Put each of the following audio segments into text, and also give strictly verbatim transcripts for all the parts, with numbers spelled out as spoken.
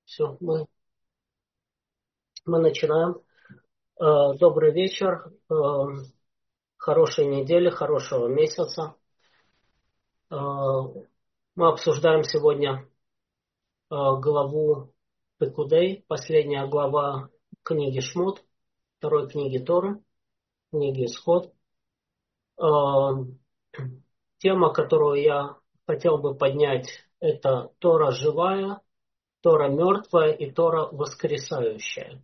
Все, мы, мы начинаем. Э, Добрый вечер, э, хорошей недели, хорошего месяца. Э, Мы обсуждаем сегодня э, главу Пекудей, последняя глава книги Шмот, второй книги Торы, книги Исход. Э, Тема, которую я хотел бы поднять, это Тора живая, Тора мертвая и Тора воскресающая.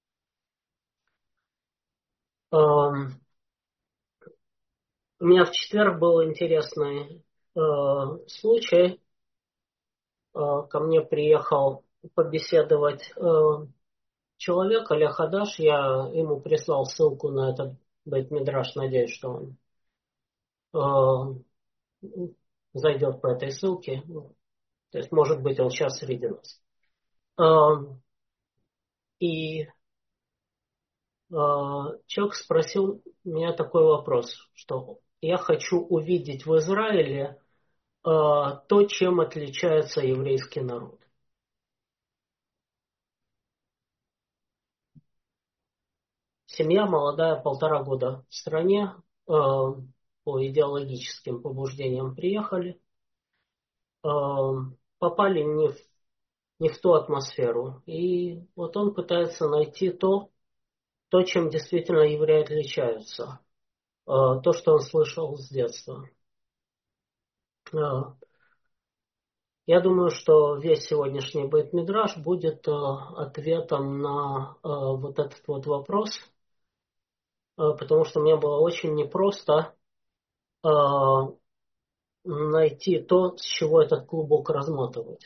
Эм, У меня в четверг был интересный э, случай. Э, ко мне приехал побеседовать э, человек, Олег Хадаш. Я ему прислал ссылку на этот бейт-мидраш. Надеюсь, что он э, зайдет по этой ссылке. То есть, может быть, он сейчас среди нас. Э, и э, человек спросил меня такой вопрос, что я хочу увидеть в Израиле э, то, чем отличается еврейский народ. Семья молодая, полтора года в стране, э, по идеологическим побуждениям приехали, э, попали не в, не в ту атмосферу. И вот он пытается найти то, то, чем действительно евреи отличаются, э, то, что он слышал с детства. Э, Я думаю, что весь сегодняшний бейт-мидраш будет э, ответом на э, вот этот вот вопрос, э, потому что мне было очень непросто э, найти то, с чего этот клубок размотывать.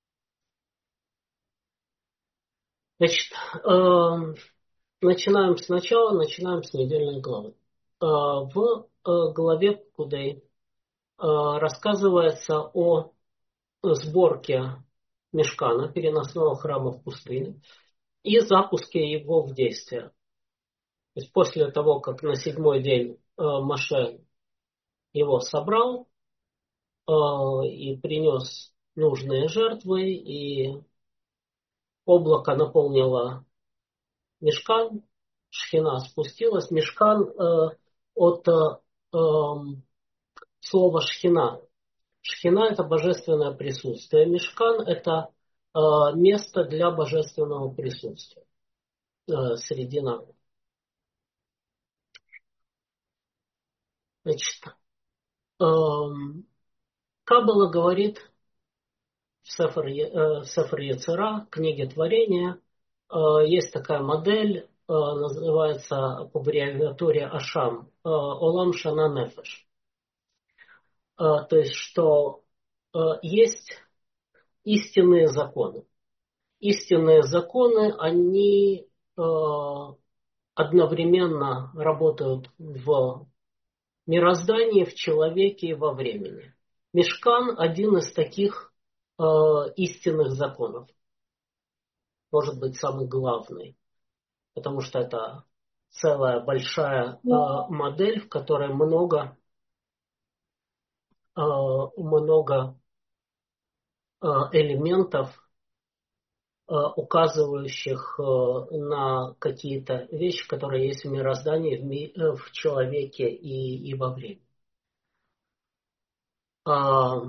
Значит, э, начинаем сначала, начинаем с недельной главы. Э, в э, главе Кудей э, рассказывается о сборке мишкана, переносного храма в пустыне, и запуске его в действие. То есть после того, как на седьмой день э, Моше его собрал э, и принес нужные жертвы, и облако наполнило мишкан, шхина спустилась. Мишкан э, от э, эм, слова шхина. Шхина – это божественное присутствие. Мишкан – это э, место для божественного присутствия э, среди народа. Значит, эм, Каббала говорит в Сефер, э, Сефер Яцера, книге творения, э, есть такая модель, э, называется по аббревиатуре Ашам, э, Олам Шана Нефеш. Э, то есть, что э, есть истинные законы. Истинные законы, они э, одновременно работают в мироздании, в человеке и во времени. Мишкан – один из таких э, истинных законов. Может быть, самый главный. Потому что это целая большая э, модель, в которой много, э, много э, элементов, э, указывающих э, на какие-то вещи, которые есть в мироздании, в, ми- э, в человеке и, и во времени. А,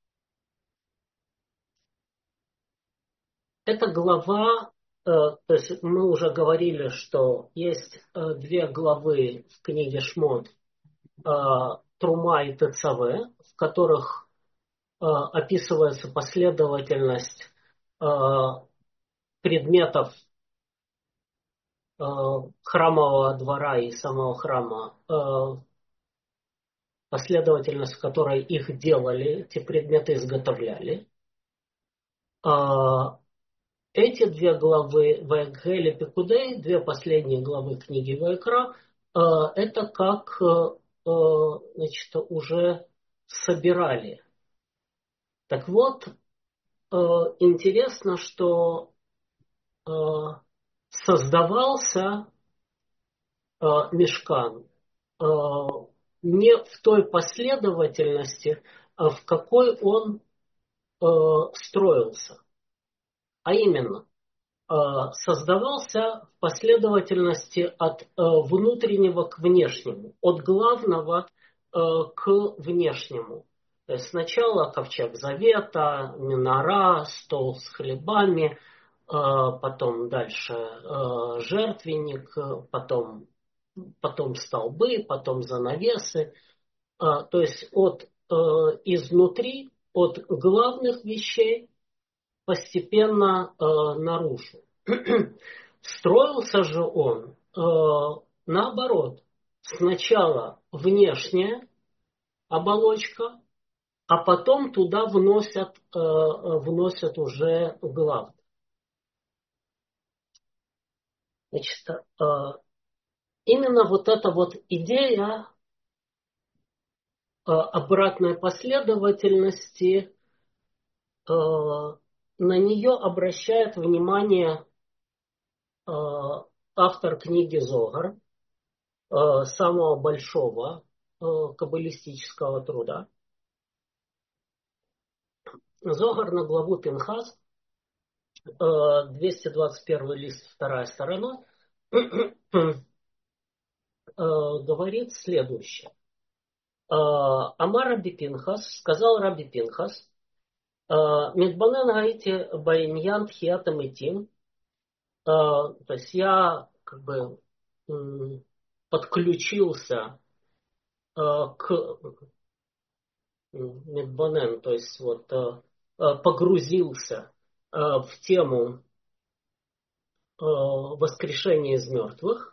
Эта глава, э, то есть мы уже говорили, что есть э, две главы в книге Шмот, э, Трума и Тецаве, в которых э, описывается последовательность э, предметов э, храмового двора и самого храма, э, последовательность, в которой их делали, эти предметы изготовляли. А Эти две главы Ваегель и Пекудей, две последние главы книги Ваекра, э, это как э, э, значит, уже собирали. Так вот, э, интересно, что э, создавался э, мишкан э, не в той последовательности, а в какой он э, строился. А именно, создавался в последовательности от внутреннего к внешнему, от главного к внешнему. То есть сначала ковчег завета, минора, стол с хлебами, потом дальше жертвенник, потом, потом столбы, потом занавесы. То есть от изнутри, от главных вещей постепенно э, наружу. Строился же он э, наоборот. Сначала внешняя оболочка, а потом туда вносят, э, вносят уже главное. Значит, э, именно вот эта вот идея э, обратной последовательности, э, на нее обращает внимание автор книги Зогар, самого большого каббалистического труда. Зогар на главу Пинхас, двести двадцать первый лист, вторая сторона, говорит следующее. Амар Раби Пинхас, сказал Раби Пинхас, Медбанен Гаити Баиньян Тхиатам Итим. То есть я как бы подключился к Медбанен, то есть вот погрузился в тему воскрешения из мертвых.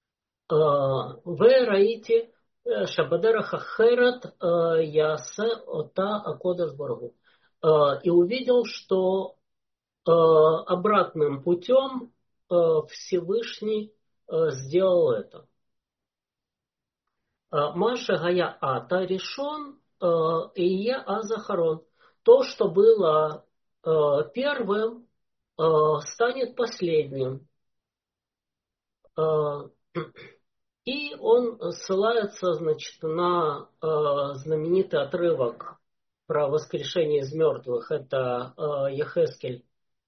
Вы раите Шабадера Хахерат Ясе Ота Акодаш Баргу. И увидел, что обратным путем Всевышний сделал это. Маша Гая Ата решен и я Азахарон. То, что было первым, станет последним. И он ссылается, значит, на знаменитый отрывок про воскрешение из мертвых. Это Ехескель,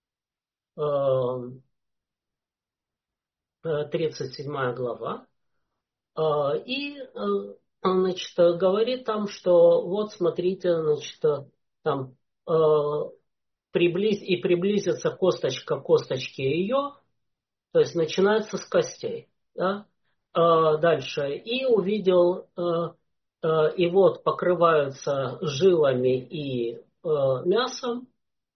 тридцать седьмая глава. И, значит, говорит там, что вот смотрите, значит, там приблиз, и приблизится косточка к косточке ее, то есть начинается с костей. Да? Дальше. И увидел, и вот покрываются жилами и мясом.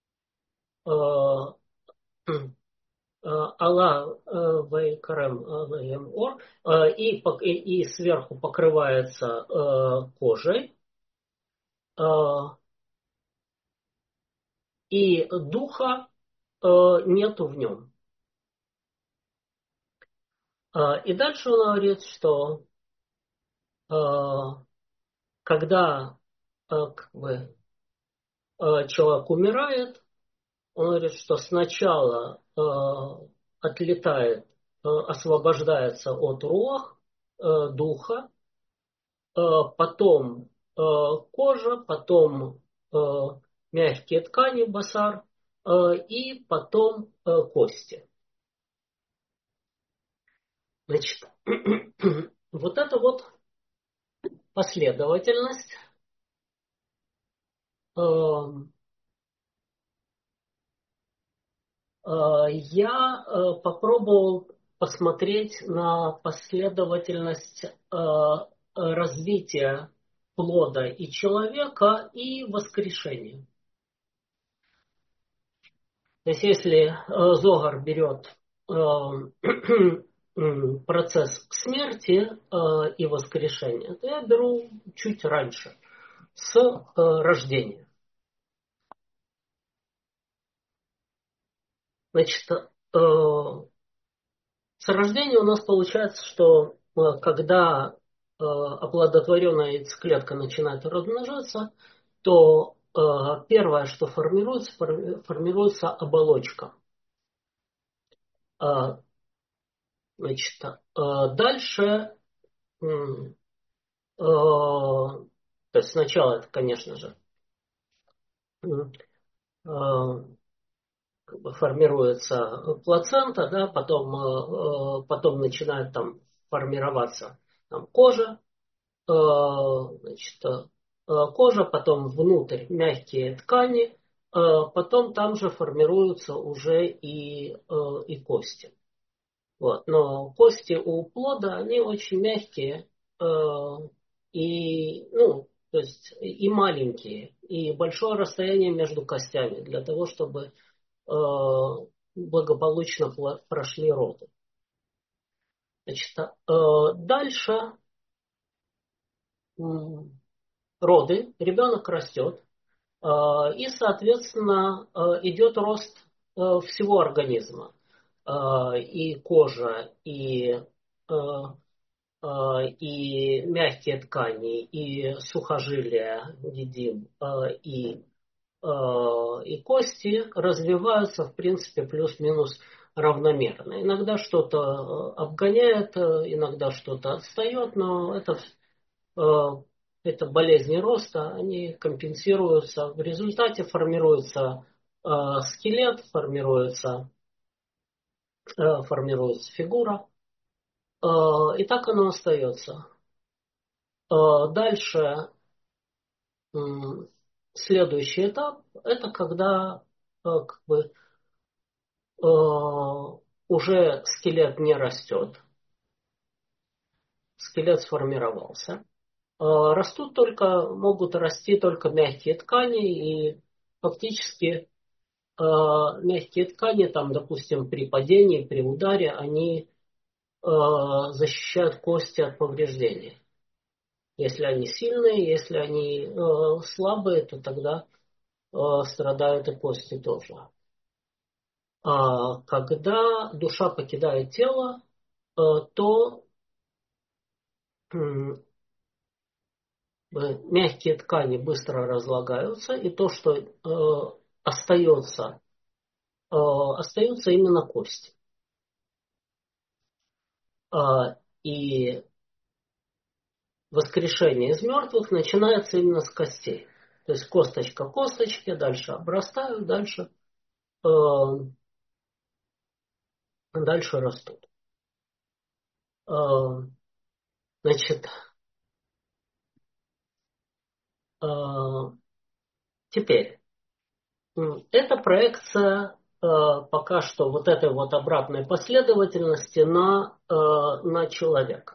Алла Вейкарем Ор, и, и сверху покрывается кожей, и духа нету в нем. И дальше он говорит, что когда как бы, человек умирает, он говорит, что сначала э, отлетает, э, освобождается от руах, э, духа, э, потом э, кожа, потом э, мягкие ткани, басар, э, и потом э, кости. Значит, вот эта вот последовательность э, я попробовал посмотреть на последовательность развития плода и человека, и воскрешения. То есть если Зогар берет процесс смерти и воскрешения, то я беру чуть раньше, с рождения. Значит, с рождения у нас получается, что когда оплодотворенная яйцеклетка начинает размножаться, то первое, что формируется, формируется оболочка. Значит, дальше, то есть сначала это, конечно же, как бы формируется плацента, да, потом, э, потом начинает там формироваться там, кожа, э, значит, э, кожа, потом внутрь мягкие ткани, э, потом там же формируются уже и, э, и кости. Вот. Но кости у плода, они очень мягкие э, и, ну, то есть и маленькие, и большое расстояние между костями для того, чтобы э, благополучно прошли роды. Значит, э, дальше м, роды, ребенок растет, э, и, соответственно, э, идет рост э, всего организма. Э, и кожа, и, э, э, и мягкие ткани, и сухожилия, едим, э, и э, и кости развиваются, в принципе, плюс-минус равномерно. Иногда что-то э, обгоняет, э, иногда что-то отстает, но это, э, это болезни роста, они компенсируются. В результате формируется э, скелет, формируется, э, формируется фигура, э, и так оно остается. Э, дальше м, следующий этап – это когда э, как бы, э, уже скелет не растет, скелет сформировался. Э, растут только, могут расти только мягкие ткани, и фактически э, мягкие ткани, там, допустим, при падении, при ударе, они э, защищают кости от повреждений. Если они сильные, если они э, слабые, то тогда э, страдают и кости тоже. А когда душа покидает тело, э, то м, мягкие ткани быстро разлагаются, и то, что э, остается, э, остаются именно кости. А, и воскрешение из мертвых начинается именно с костей. То есть косточка косточки, дальше обрастают, дальше, э, дальше растут. Э, значит, э, теперь, м, это проекция э, пока что вот этой вот обратной последовательности на, э, на человека.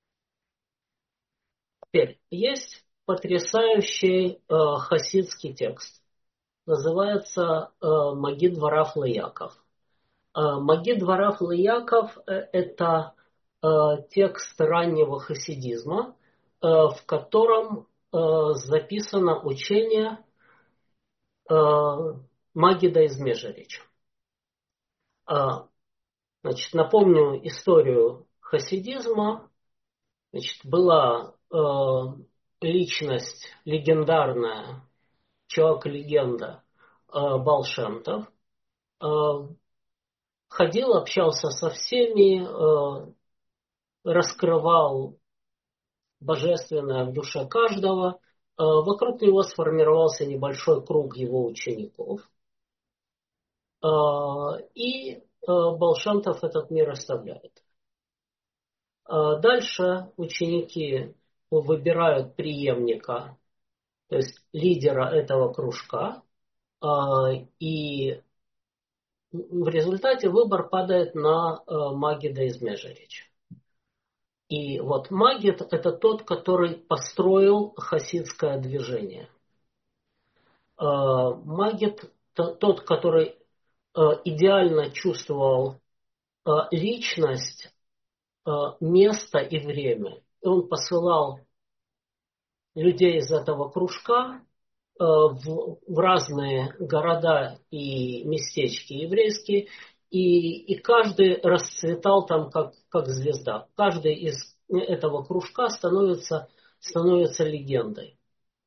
Теперь есть потрясающий э, хасидский текст. Называется э, Магид Вараф Лаяков. Э, Магид Вараф Лаяков э, это э, текст раннего хасидизма, э, в котором э, записано учение э, Магида из Межерича. Э, значит, напомню историю хасидизма. Значит, была э, личность легендарная, человек-легенда э, Баал Шем Тов, э, ходил, общался со всеми, э, раскрывал божественное в душе каждого. Э, вокруг него сформировался небольшой круг его учеников. Э, и э, Баал Шем Тов этот мир оставляет. Э, дальше ученики выбирают преемника, то есть лидера этого кружка, э, и в результате выбор падает на э, Магида из Межерича. И вот Магид – это тот, который построил хасидское движение. Э, Магид – тот, который э, идеально чувствовал э, личность, э, место и время. И он посылал людей из этого кружка э, в, в разные города и местечки еврейские, и, и каждый расцветал там как, как звезда. Каждый из этого кружка становится, становится легендой.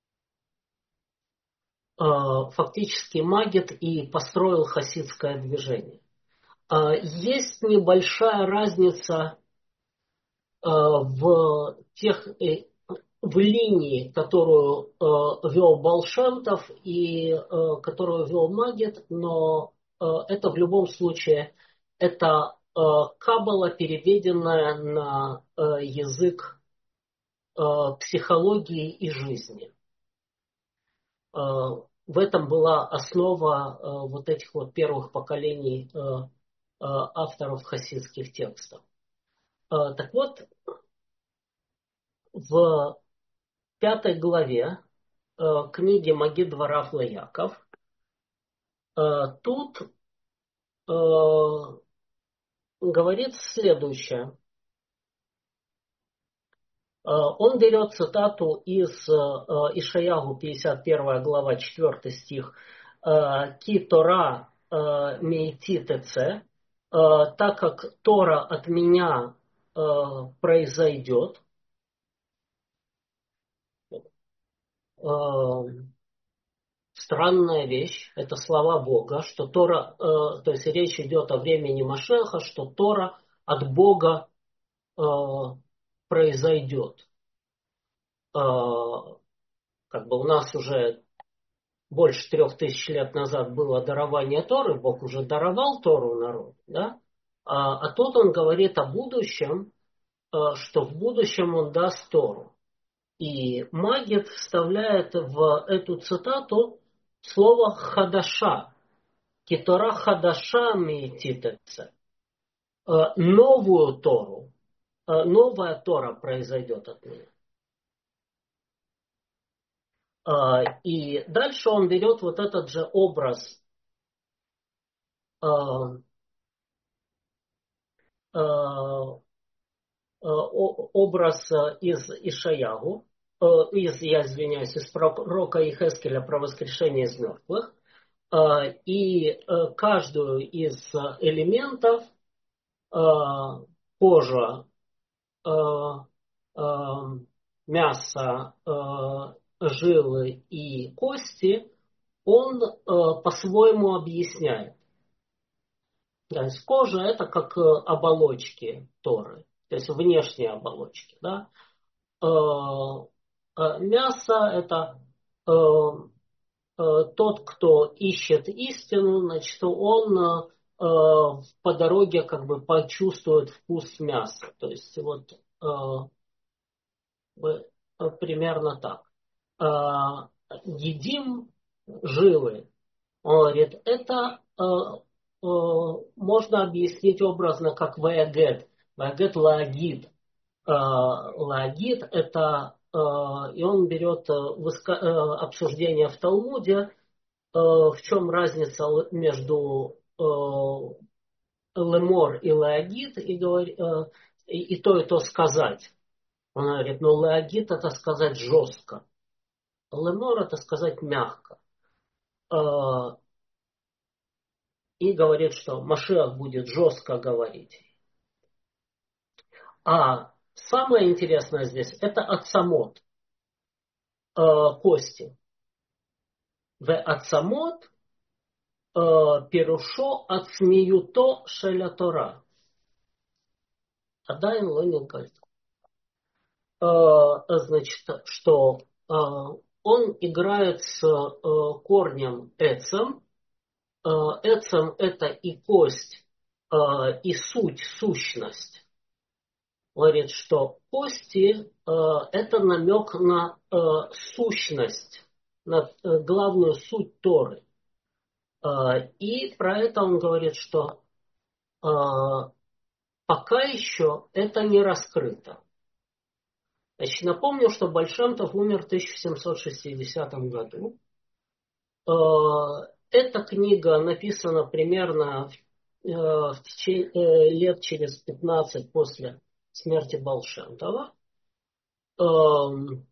Э, фактически Магид и построил хасидское движение. Э, есть небольшая разница э, в тех э, в линии, которую э, вел Баал Шем Тов и э, которую вел Магид, но это в любом случае это каббала, переведенная на язык психологии и жизни. В этом была основа вот этих вот первых поколений авторов хасидских текстов. Так вот, в пятой главе книги Магид Варав Яков тут говорит следующее. Он берет цитату из Ишаягу, пятьдесят первая глава, четвёртый стих. «Ки Тора мейти теце», так как Тора от меня произойдет. Странная вещь, это слова Бога, что Тора, то есть речь идет о времени Машеха, что Тора от Бога произойдет. Как бы у нас уже больше трех тысяч лет назад было дарование Торы, Бог уже даровал Тору народу, да? А, а тут он говорит о будущем, что в будущем он даст Тору. И Магид вставляет в эту цитату слово хадаша. Китора хадаша миититеце. Новую Тору. Новая Тора произойдет от меня. И дальше он берет вот этот же образ образ из Ишаягу, из, я извиняюсь, из пророка Ихескеля про воскрешение из мертвых, и каждую из элементов кожа, мясо, жилы и кости он по-своему объясняет. То есть кожа это как оболочки Торы, то есть внешние оболочки. Да? Мясо это тот, кто ищет истину, значит, он по дороге как бы почувствует вкус мяса. То есть вот примерно так. Едим жилы. Он говорит, это можно объяснить образно как ваягет. Ваягет лагид. Лагид это, и он берет обсуждение в Талмуде, в чем разница между лемор и лагид, и, говорит, и, и то, и то сказать. Он говорит, ну лагид это сказать жестко. Лемор это сказать мягко. И говорит, что Машиах будет жестко говорить. А самое интересное здесь это ацамот, кости. В ацамот пирушо ацмиюто шеля Тора. Адайн лонил говорит. Значит, что он играет с корнем эцем. Эцем это и кость, и суть, сущность. Говорит, что кости это намек на сущность, на главную суть Торы. И про это он говорит, что пока еще это не раскрыто. Значит, напомню, что Баль Шем Тов умер в тысяча семьсот шестидесятом году. Эта книга написана примерно в течение лет через пятнадцать после смерти Баль Шем Това. То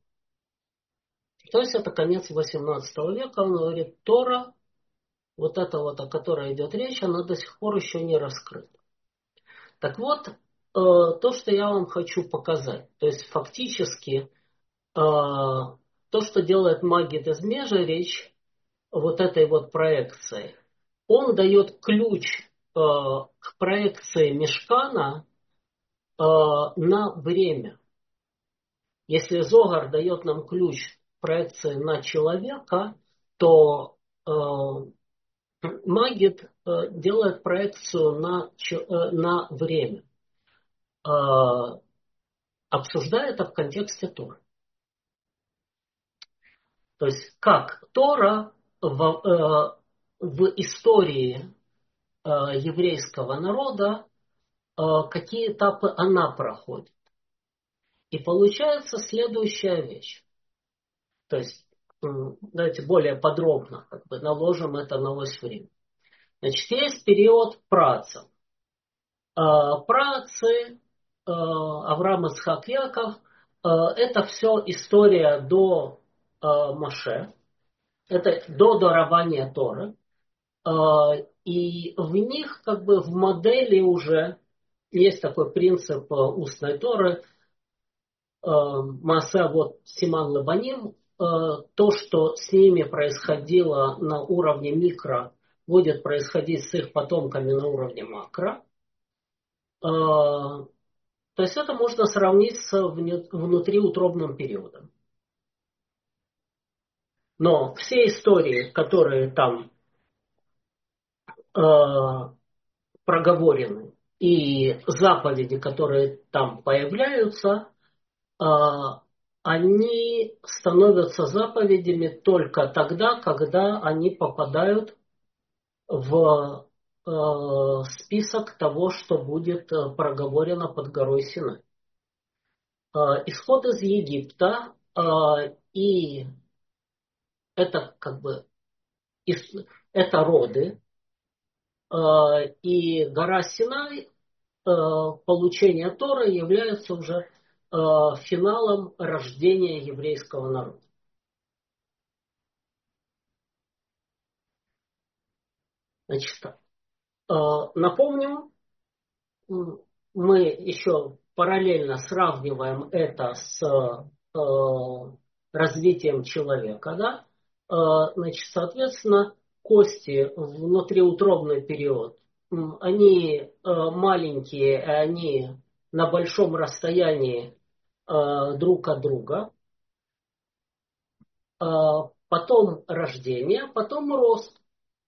есть это конец восемнадцатого века. Он говорит, Тора, вот эта вот, о которой идет речь, она до сих пор еще не раскрыта. Так вот, то, что я вам хочу показать. То есть фактически то, что делает Магид из Межерич, вот этой вот проекции, он дает ключ к проекции Мишкана на время. Если Зогар дает нам ключ проекции на человека, то Магид э, делает проекцию на, э, на время, э, обсуждая это в контексте Торы. То есть как Тора в, э, в истории э, еврейского народа, э, какие этапы она проходит. И получается следующая вещь. То есть, давайте более подробно как бы наложим это на ось времени. Значит, есть период працев. Праотцы, Авраам, Ицхак, Яков, это все история до Моше, это до дарования Торы. И в них, как бы в модели уже есть такой принцип устной Торы, Маасе вот Симан Лебаним, то, что с ними происходило на уровне микро, будет происходить с их потомками на уровне макро. То есть это можно сравнить с внутриутробным периодом. Но все истории, которые там э, проговорены, и заповеди, которые там появляются, э, они становятся заповедями только тогда, когда они попадают в э, список того, что будет проговорено под горой Синай. Исход из Египта и это как бы это роды, и гора Синай, получение Торы является уже финалом рождения еврейского народа. Значит, напомню, мы еще параллельно сравниваем это с развитием человека, да? Значит, соответственно, кости внутриутробный период, они маленькие, они на большом расстоянии друг от друга. Потом рождение, потом рост.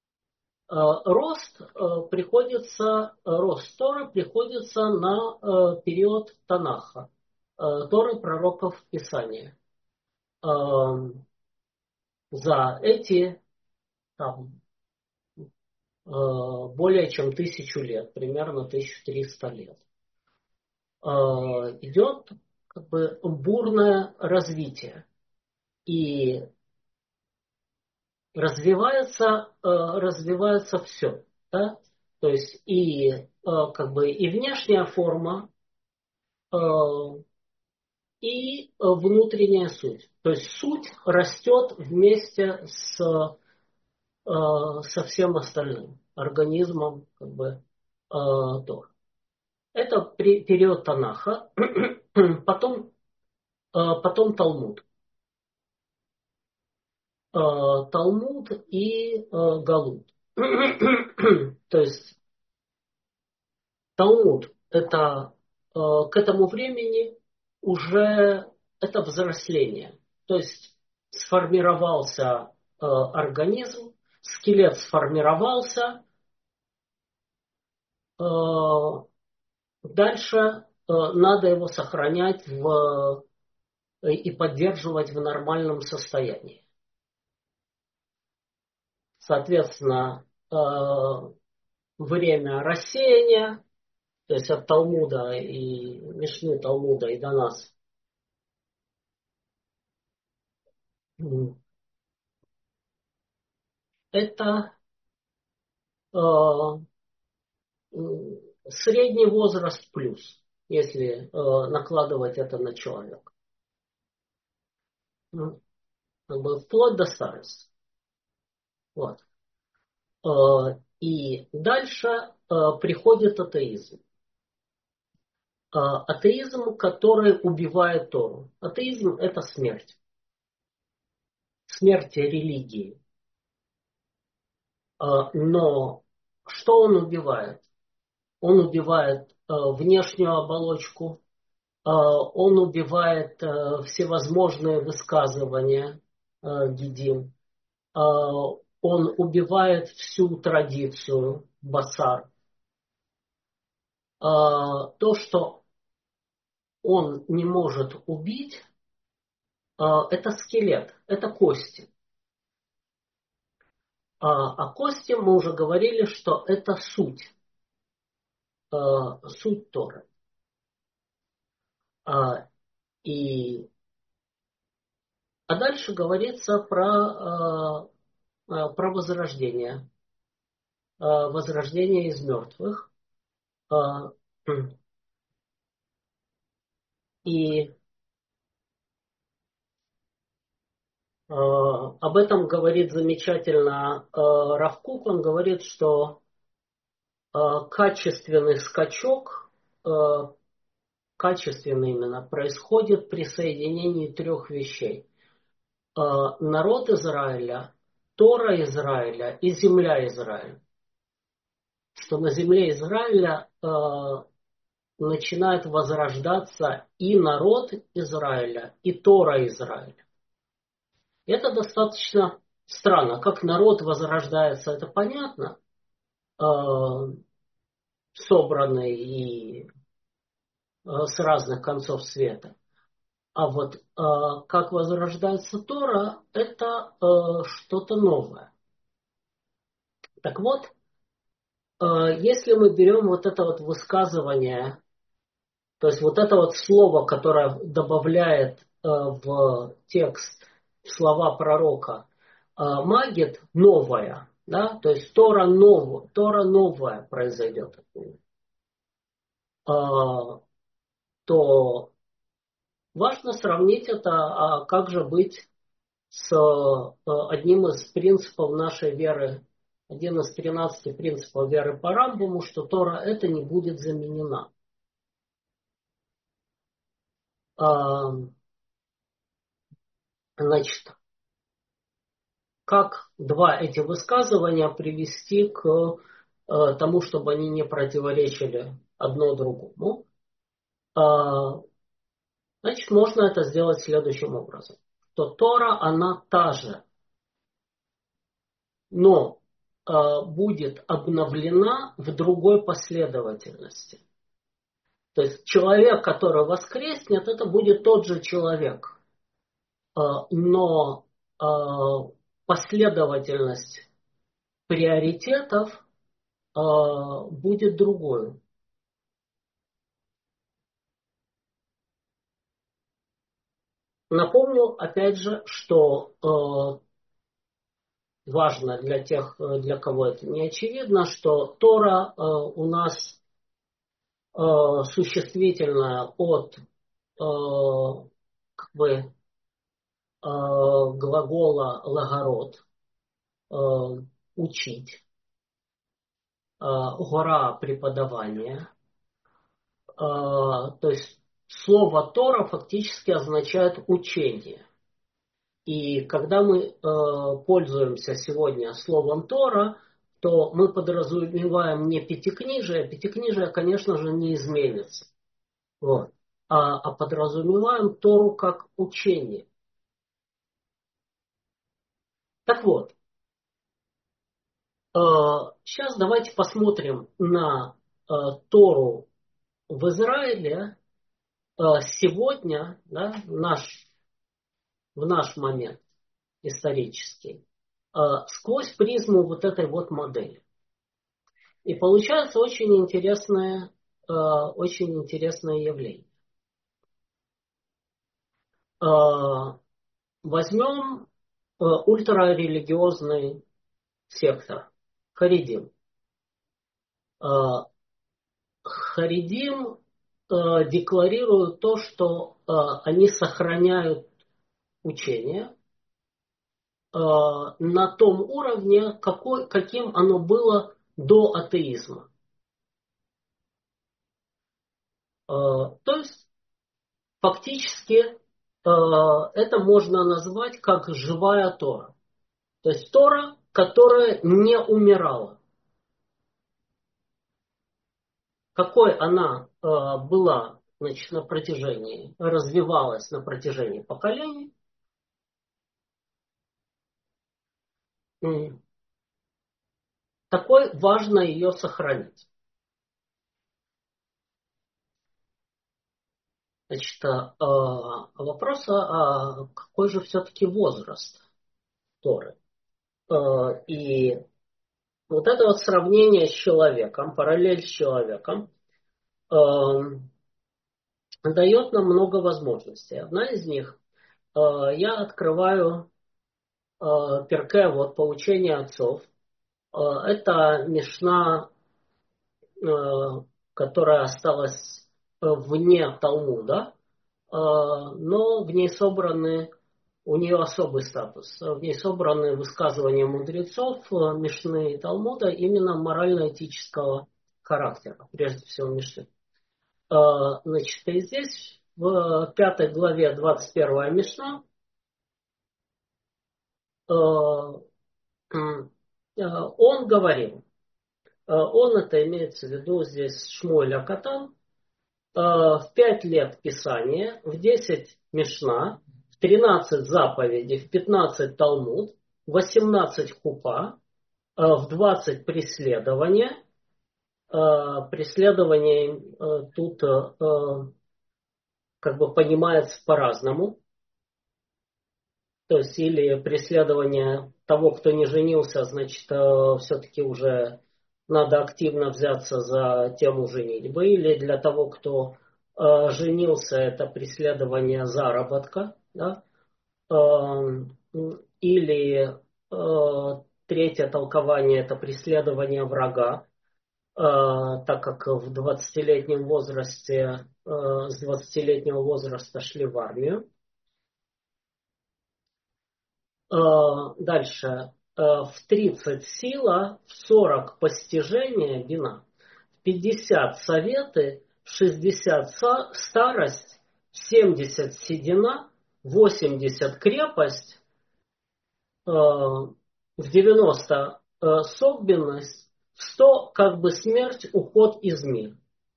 Рост приходится, рост Торы приходится на период Танаха, Торы пророков Писания. За эти там, более чем тысячу лет, примерно тысяча триста лет, идет как бы бурное развитие. И развивается, развивается все. Да? То есть и как бы и внешняя форма, и внутренняя суть. То есть суть растет вместе с, со всем остальным организмом как бы, Тор. Это период Танаха, потом, потом Талмуд. Талмуд и Галут. То есть Талмуд это к этому времени уже это взросление. То есть сформировался организм, скелет сформировался, дальше надо его сохранять в, и поддерживать в нормальном состоянии. Соответственно, время рассеяния, то есть от Талмуда и Мишны Талмуда и до нас, это средний возраст плюс, если накладывать это на человека. Как бы вплоть до старости. Вот. И дальше приходит атеизм. Атеизм, который убивает Тору. Атеизм – это смерть. Смерть религии. Но что он убивает? Он убивает внешнюю оболочку, он убивает всевозможные высказывания Гидим, он убивает всю традицию басар. То, что он не может убить, это скелет, это кости. А кости, мы уже говорили, что это суть, суть Торы. И, а дальше говорится про, про возрождение, возрождение из мертвых. И об этом говорит замечательно Рав Кук. Он говорит, что качественный скачок, качественный именно, происходит при соединении трех вещей. Народ Израиля, Тора Израиля и земля Израиля. Что на земле Израиля начинает возрождаться и народ Израиля, и Тора Израиля. Это достаточно странно. Как народ возрождается, это понятно. Собранный и с разных концов света. А вот как возрождается Тора, это что-то новое. Так вот, если мы берем вот это вот высказывание, то есть вот это вот слово, которое добавляет в текст слова пророка, магит новая, да, то есть Тора новая, Тора новая произойдет, то важно сравнить это, а как же быть с одним из принципов нашей веры, один из тринадцати принципов веры по Рамбаму, что Тора это не будет заменена. Значит, как два эти высказывания привести к тому, чтобы они не противоречили одно другому? Значит, можно это сделать следующим образом. То Тора, она та же, но будет обновлена в другой последовательности. То есть человек, который воскреснет, это будет тот же человек. Но последовательность приоритетов будет другой. Напомню, опять же, что важно для тех, для кого это не очевидно, что Тора у нас существительное от как бы глагола лагород, учить, гора преподавание. То есть слово Тора фактически означает учение. И когда мы пользуемся сегодня словом Тора, то мы подразумеваем не пятикнижие. Пятикнижие, конечно же, не изменится. Вот. А, а подразумеваем Тору как учение. Так вот, сейчас давайте посмотрим на Тору в Израиле сегодня, да, наш, в наш момент исторический, сквозь призму вот этой вот модели. И получается очень интересное, очень интересное явление. Возьмем ультрарелигиозный сектор Харидим. Харидим декларируют то, что они сохраняют учение на том уровне, какой, каким оно было до атеизма. То есть фактически это можно назвать как живая Тора. То есть Тора, которая не умирала. Какой она была, значит, на протяжении, развивалась на протяжении поколений. такой важно ее сохранить. Значит, вопрос, а какой же все-таки возраст Торы? И вот это вот сравнение с человеком, параллель с человеком, дает нам много возможностей. Одна из них, я открываю Перке, вот поучение отцов. Это Мишна, которая осталась вне Талмуда, но в ней собраны, у нее особый статус, в ней собраны высказывания мудрецов Мишны и Талмуда именно морально-этического характера, прежде всего Мишны. Значит, и здесь в пятой главе двадцать первая Мишна он говорил, он, это имеется в виду здесь Шмуэль а-Катан, в пять лет Писания, в десять Мишна, в тринадцать заповедей, в пятнадцать Талмуд, в восемнадцать Хупа, в двадцать преследования. Преследование тут как бы понимается по-разному. То есть или преследование того, кто не женился, значит, все-таки уже надо активно взяться за тему женитьбы, или для того, кто э, женился, это преследование заработка, да? э, или э, третье толкование это преследование врага, э, так как в двадцатилетнем возрасте, э, с двадцатилетнего возраста шли в армию. Дальше. В тридцать сила, в сорок постижение бина, в пятьдесят советы, в шестьдесят старость, в семьдесят седина, в восемьдесят крепость, в девяносто согбенность, в сто как бы смерть, уход из мира.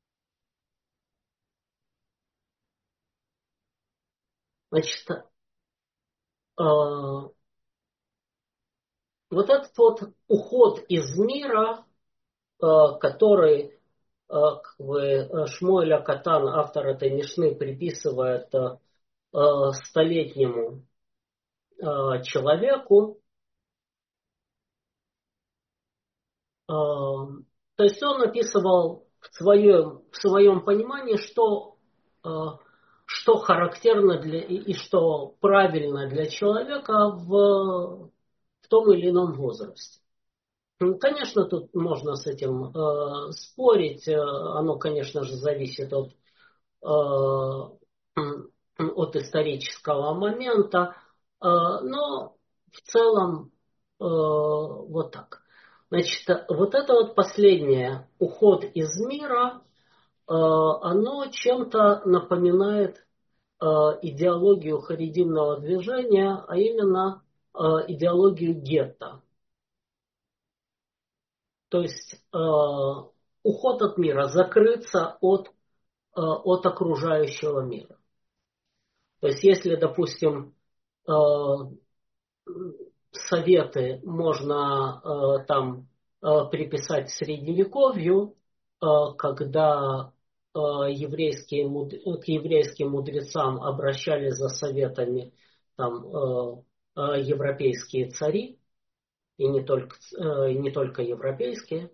Значит, вот этот вот уход из мира, который как бы Шмуэль а-Катан, автор этой Мишны, приписывает столетнему человеку. То есть он описывал в своем, в своем понимании, что, что характерно для, и что правильно для человека в, в том или ином возрасте. Конечно, тут можно с этим э, спорить. Оно, конечно же, зависит от, э, от исторического момента. Э, но в целом э, вот так. Значит, вот это вот последнее, уход из мира, э, оно чем-то напоминает э, идеологию харидимного движения, а именно э, идеологию гетто. То есть э, уход от мира, закрыться от, э, от окружающего мира. То есть если, допустим, э, советы можно э, там э, приписать средневековью, э, когда э, еврейские, к еврейским мудрецам обращались за советами там, э, э, европейские цари, и не только, э, не только европейские,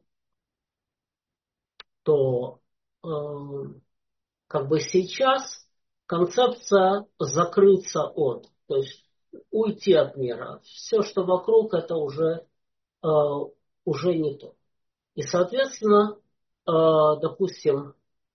то э, как бы сейчас концепция закрыться от, то есть уйти от мира. Все, что вокруг, это уже, э, уже не то. И, соответственно, э, допустим,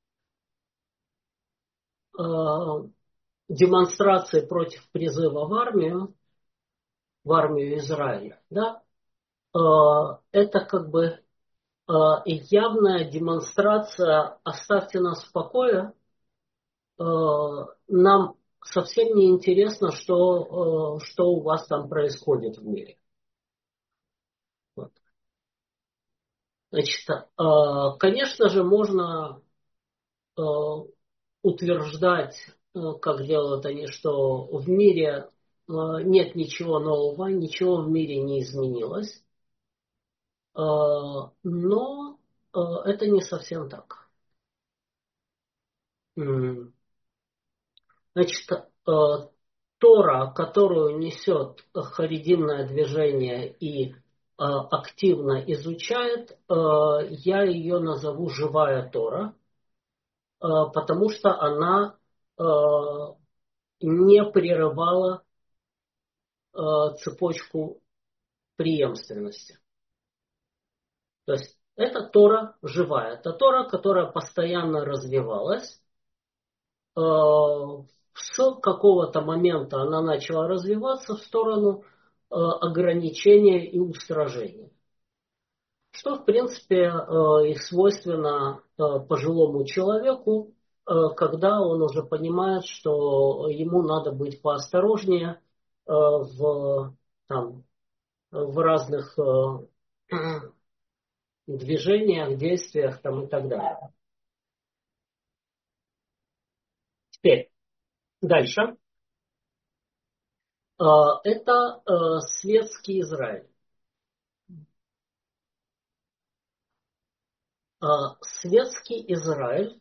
э, демонстрации против призыва в армию, в армию Израиля, да, э, это как бы э, явная демонстрация «оставьте нас в покое», э, нам совсем не интересно, что, э, что у вас там происходит в мире. Вот. Значит, э, конечно же, можно э, утверждать, э, как делают они, что в мире э, нет ничего нового, ничего в мире не изменилось. Но это не совсем так. Значит, Тора, которую несет харидимное движение и активно изучает, я ее назову живая Тора, потому что она не прерывала цепочку преемственности. То есть это Тора живая, это Тора, которая постоянно развивалась. С какого-то момента она начала развиваться в сторону ограничения и устражения. Что, в принципе, и свойственно пожилому человеку, когда он уже понимает, что ему надо быть поосторожнее в, там, в разных движениях, действиях там, и так далее. Теперь, дальше. Это светский Израиль. Светский Израиль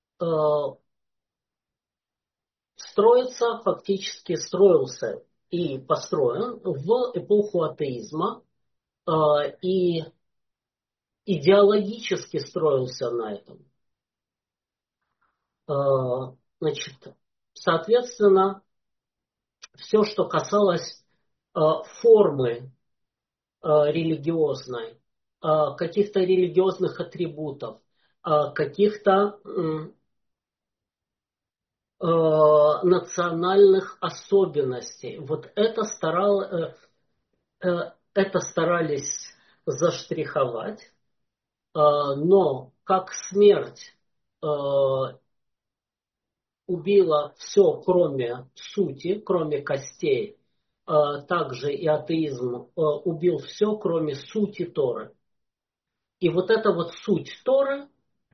строится, фактически строился и построен в эпоху атеизма и идеологически строился на этом. Значит, соответственно, все, что касалось формы религиозной, каких-то религиозных атрибутов, каких-то национальных особенностей. Вот это, старал, это старались заштриховать, но как смерть убила все, кроме сути, кроме костей, также и атеизм убил все, кроме сути Торы. И вот эта вот суть Торы,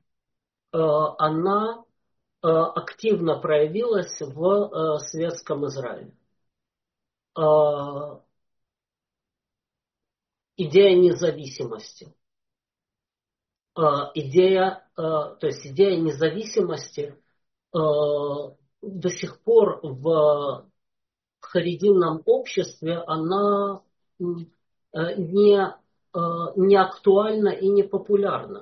она активно проявилась в светском Израиле. Идея независимости. Идея, то есть идея независимости до сих пор в харидимном обществе она не, не актуальна и не популярна.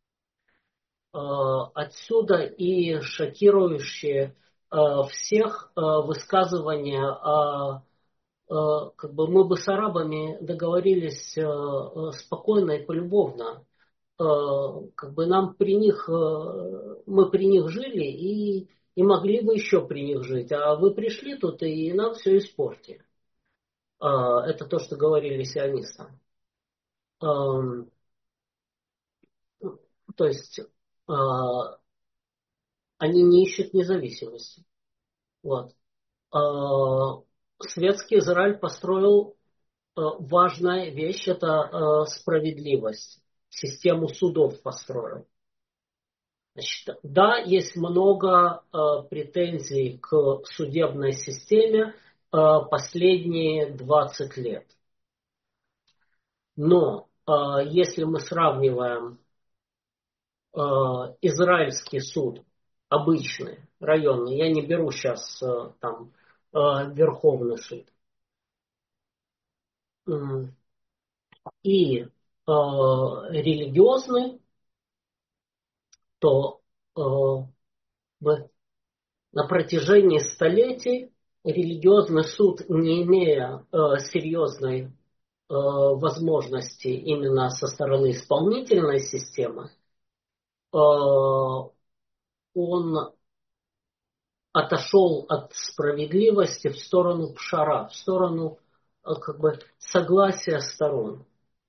Отсюда и шокирующие всех высказывания о как бы мы бы с арабами договорились спокойно и полюбовно. Как бы нам при них, мы при них жили и, и могли бы еще при них жить. А вы пришли тут и нам все испортили. Это то, что говорили сионисты. То есть они не ищут независимости. Вот. Светский Израиль построил важная вещь, это справедливость. Систему судов построил. Значит, да, есть много претензий к судебной системе последние двадцать лет. Но если мы сравниваем израильский суд, обычный, районный, я не беру сейчас там Верховный суд, и религиозный, то на протяжении столетий религиозный суд, не имея серьезной возможности именно со стороны исполнительной системы, он отошел от справедливости в сторону пшара, в сторону как бы согласия сторон.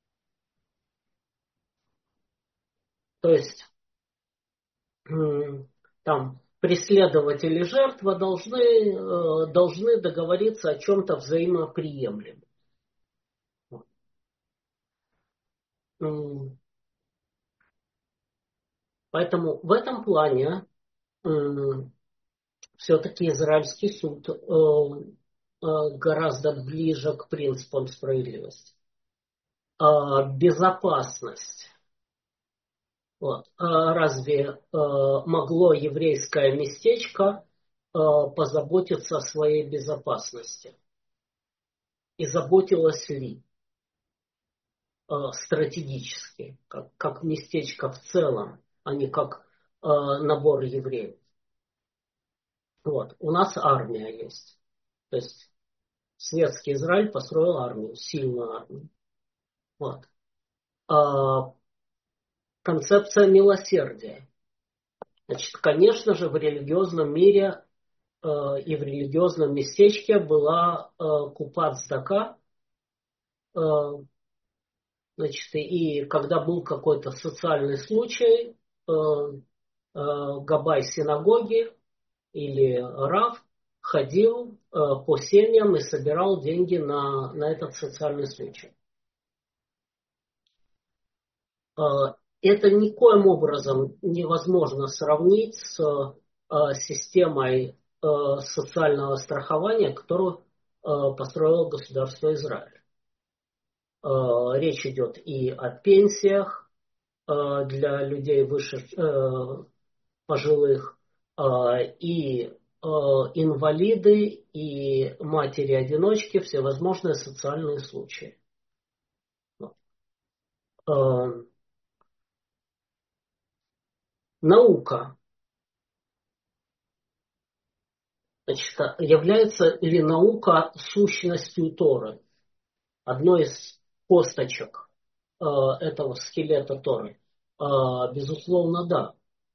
То есть там преследователь и жертва должны, должны договориться о чем-то взаимоприемлемом. Поэтому в этом плане все-таки израильский суд гораздо ближе к принципам справедливости. безопасность. Вот. Разве могло еврейское местечко позаботиться о своей безопасности? И заботилось ли стратегически, как, как местечко в целом, а не как набор евреев? Вот. У нас армия есть. То есть светский Израиль построил армию, сильную армию. Вот. А, концепция милосердия. Значит, конечно же, в религиозном мире э, и в религиозном местечке была э, купат цдака. Э, значит, и когда был какой-то социальный случай, э, э, габай синагоги или рав ходил э, по семьям и собирал деньги на, на этот социальный случай. Это никоим образом невозможно сравнить с системой социального страхования, которую построило государство Израиль. Речь идет и о пенсиях для людей выше пожилых, и инвалиды, и матери-одиночки, всевозможные социальные случаи. Наука. Значит, является ли наука сущностью Торы? Одной из косточек э, этого скелета Торы? Э, безусловно, да.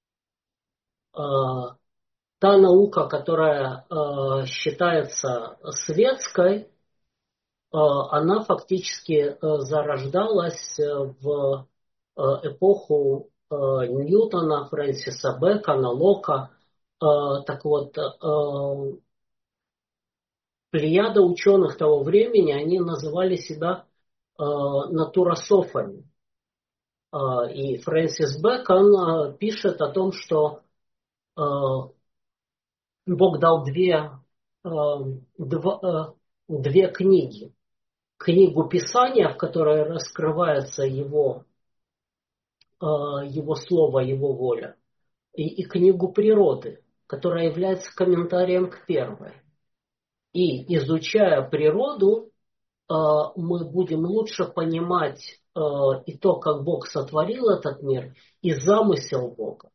Э, та наука, которая э, считается светской, э, она фактически э, зарождалась в э, эпоху э, Ньютона, Фрэнсиса Бэкона, Лока. Э, так вот, э, плеяда ученых того времени, они называли себя э, натурософами. Э, и Фрэнсис Бэкон э, пишет о том, что э, Бог дал две, э, два, э, две книги. Книгу Писания, в которой раскрывается его, э, его слово, его воля, и, и книгу природы, которая является комментарием к первой. И изучая природу, мы будем лучше понимать и то, как Бог сотворил этот мир, и замысел Бога.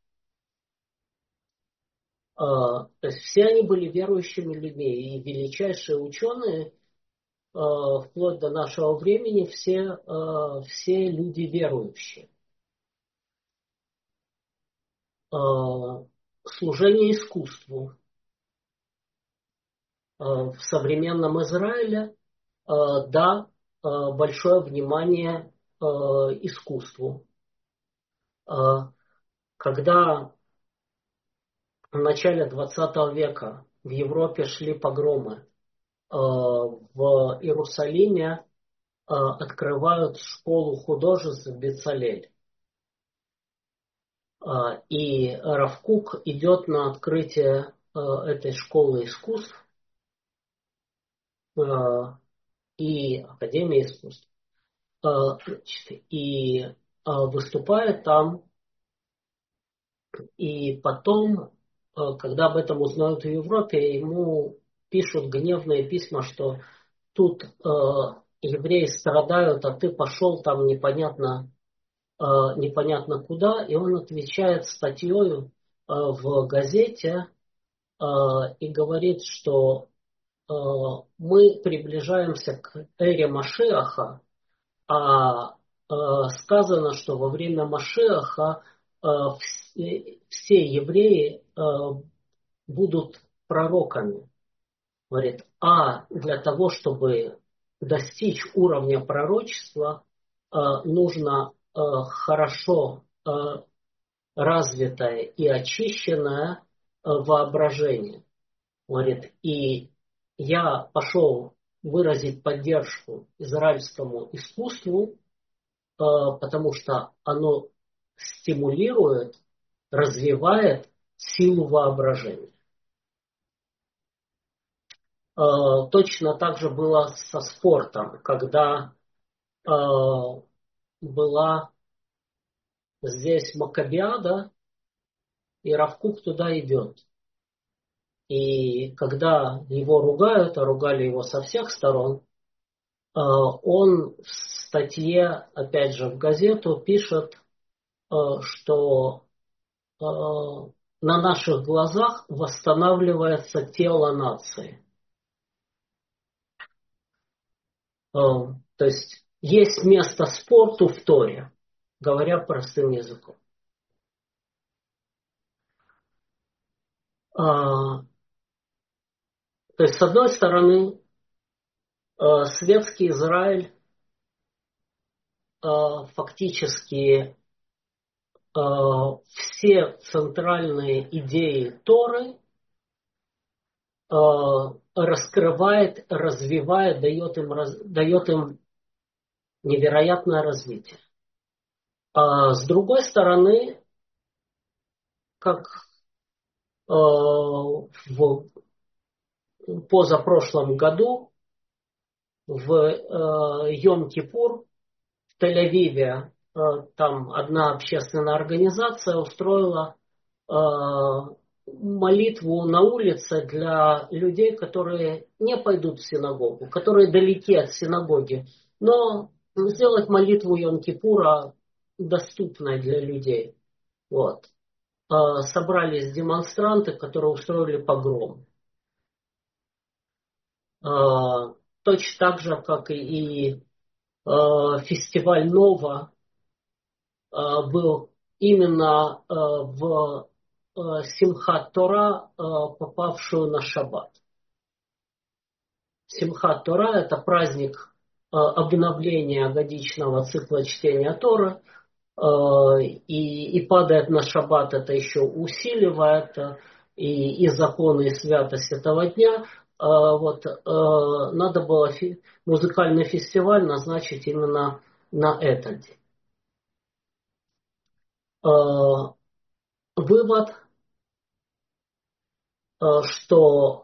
То есть все они были верующими людьми, и величайшие ученые, вплоть до нашего времени, все, все люди верующие. Служение искусству. В современном Израиле, да, большое внимание искусству. Когда в начале двадцатого века в Европе шли погромы, в Иерусалиме открывают школу художеств Бецалель. И Рав Кук идет на открытие этой школы искусств и Академии искусств. И выступает там. И потом, когда об этом узнают в Европе, ему пишут гневные письма, что тут евреи страдают, а ты пошел там непонятно, непонятно куда. И он отвечает статьей в газете и говорит, что мы приближаемся к эре Машиаха, а сказано, что во время Машиаха все евреи будут пророками. Говорит, а для того, чтобы достичь уровня пророчества, нужно хорошо развитое и очищенное воображение. Говорит, и я пошел выразить поддержку израильскому искусству, потому что оно стимулирует, развивает силу воображения. Точно так же было со спортом, когда была здесь Маккабиада, и Рав Кук туда идет. И когда его ругают, а ругали его со всех сторон, он в статье, опять же, в газету пишет, что на наших глазах восстанавливается тело нации. То есть есть место спорту в Торе, говоря простым языком. То есть, с одной стороны, светский Израиль фактически все центральные идеи Торы раскрывает, развивает, дает им, дает им невероятное развитие. А с другой стороны, как в позапрошлом году в Йом-Кипур в Тель-Авиве там одна общественная организация устроила молитву на улице для людей, которые не пойдут в синагогу, которые далеки от синагоги, но сделать молитву Йом-Кипура доступной для людей. Вот. Собрались демонстранты, которые устроили погром. Точно так же, как и фестиваль Нова был именно в Симхат Тора, попавшую на Шаббат. Симхат Тора – это праздник обновления годичного цикла чтения Торы, и, и падает на Шаббат, это еще усиливает и, и законы, и святость этого дня. Вот, надо было фи- музыкальный фестиваль назначить именно на этот день. Вывод, что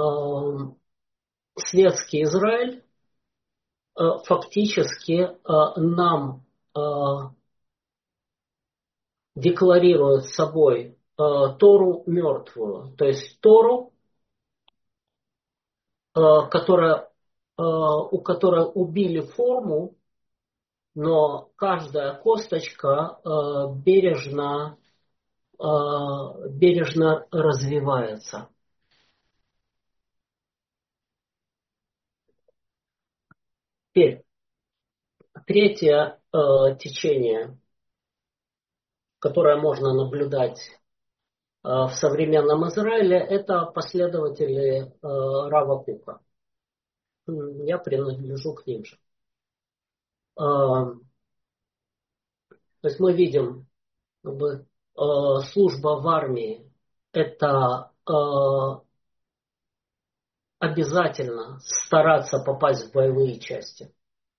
светский Израиль фактически нам декларирует собой Тору мертвую. То есть Тору, которая, у которой убили форму, но каждая косточка бережно, бережно развивается. Теперь, третье течение, которое можно наблюдать в современном Израиле, это последователи Рава Кука. Я принадлежу к ним же. То есть мы видим, как бы, служба в армии – это обязательно стараться попасть в боевые части.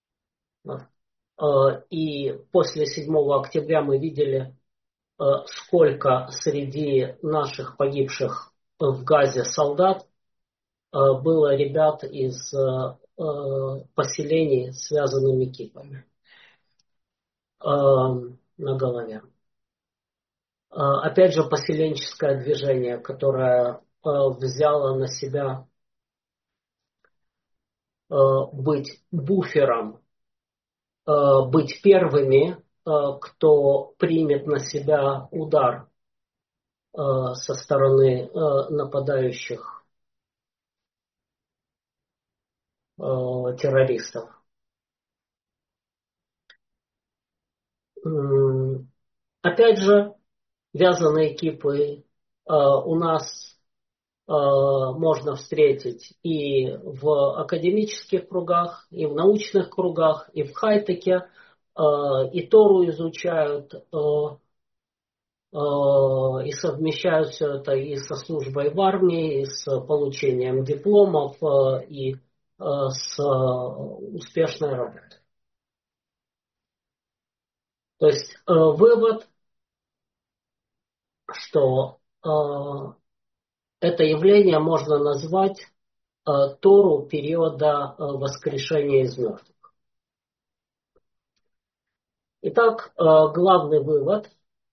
И после седьмого октября мы видели, сколько среди наших погибших в Газе солдат было ребят из поселений с связанными кипами на голове. Опять же, поселенческое движение, которое взяло на себя быть буфером, быть первыми, кто примет на себя удар со стороны нападающих террористов. Опять же, вязаные кипы у нас можно встретить и в академических кругах, и в научных кругах, и в хай-теке, и Тору изучают, и совмещают все это и со службой в армии, и с получением дипломов, и с успешной работой. То есть вывод, что это явление можно назвать Тору периода воскрешения из мертвых. Итак, главный вывод,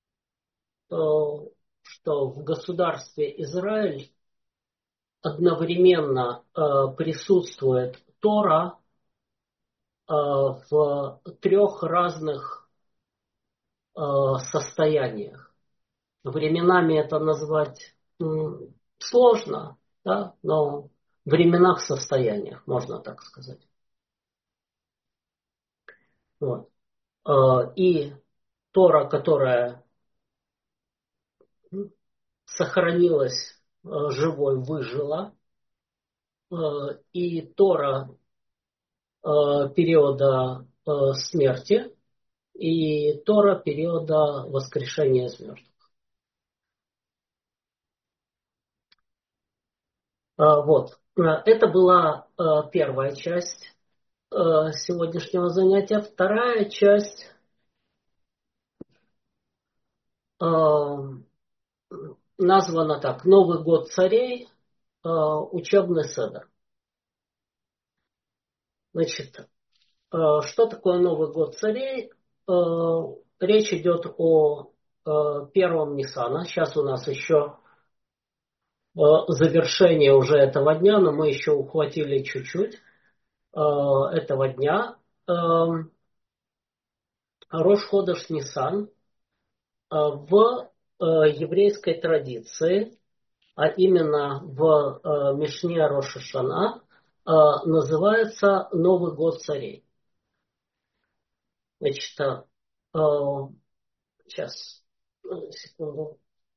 что в государстве Израиль одновременно присутствует Тора в трех разных состояниях. Временами это назвать сложно, да, но в временах, состояниях, можно так сказать. Вот. И Тора, которая сохранилась живой, выжила, и Тора периода смерти, и Тора периода воскрешения из мертвых. Вот. Это была первая часть сегодняшнего занятия. Вторая часть названа так: «Новый год царей. Учебный седер». Значит, что такое Новый год царей? Речь идет о первом Ниссана. Сейчас у нас еще завершение уже этого дня, но мы еще ухватили чуть-чуть этого дня. Рош ходеш Ниссан в еврейской традиции, а именно в Мишне Рош ха-Шана, называется Новый год царей. Значит, сейчас, секунду.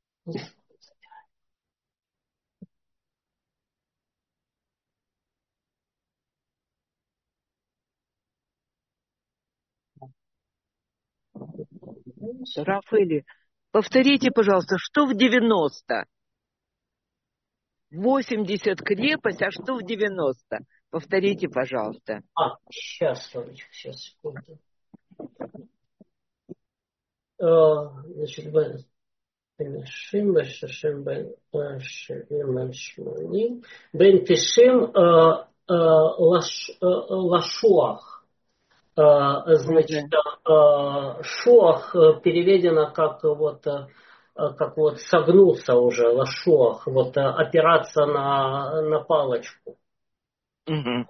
Рафаэль, повторите, пожалуйста, что в девяносто? восемьдесят крепость, а что в девяносто? Повторите, пожалуйста. А, сейчас, Сонечка, сейчас, секунду. Значит, бен тишим, бен шишим, бен шивим, бен шмоним, бен тишим лашуах. Значит, шуах переведено как вот, как вот согнуться уже, лашуах, вот опираться на, на палочку. Угу.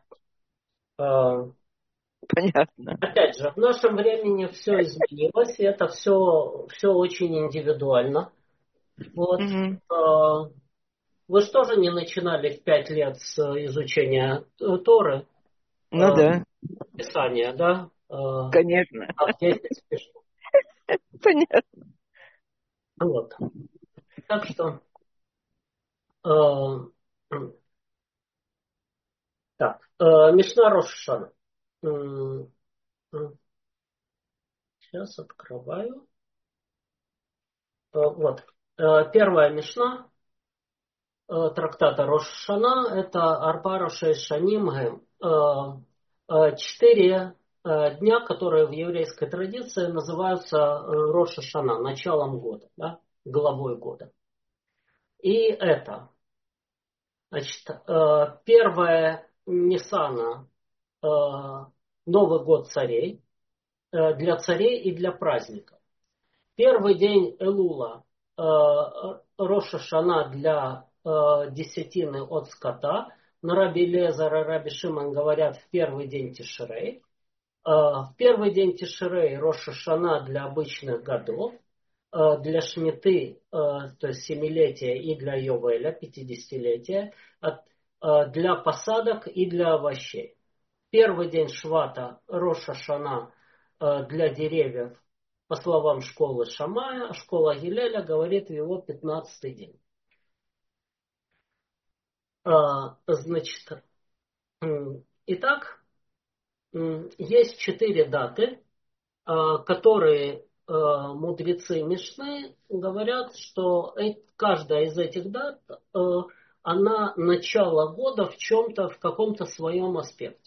Понятно. Опять же, в нашем времени все изменилось, и это все, все очень индивидуально. Вот. Угу. Вы же тоже не начинали в пять лет с изучения Торы? Ну да. Писания, да? Конечно. А в десять спешу. Понятно. Вот. Так что э, так, э, Мишна Рош ха-Шана. Сейчас открываю. Э, вот. Э, первая Мишна э, трактата Рош ха-Шана — это Арбара Шейш Шаним Гэм. Четыре дня, которые в еврейской традиции называются Рош ха-Шана, началом года, да, главой года. И это, значит, первое Ниссана, Новый год царей, для царей и для праздников. Первый день Элула, Рош ха-Шана, для десятины от скота. Но Раби Элиэзер и Раби Шимон говорят в первый день Тишрей. В первый день Тишрей Рош ха-Шана для обычных годов, для Шмиты, то есть семилетия, и для Йовеля, пятидесятилетия, для посадок и для овощей. Первый день Швата Рош ха-Шана для деревьев, по словам школы Шамая, а школа Гилеля говорит в его пятнадцатый день. Значит, итак, есть четыре даты, которые мудрецы Мишны говорят, что каждая из этих дат, она начало года в чем-то, в каком-то своем аспекте.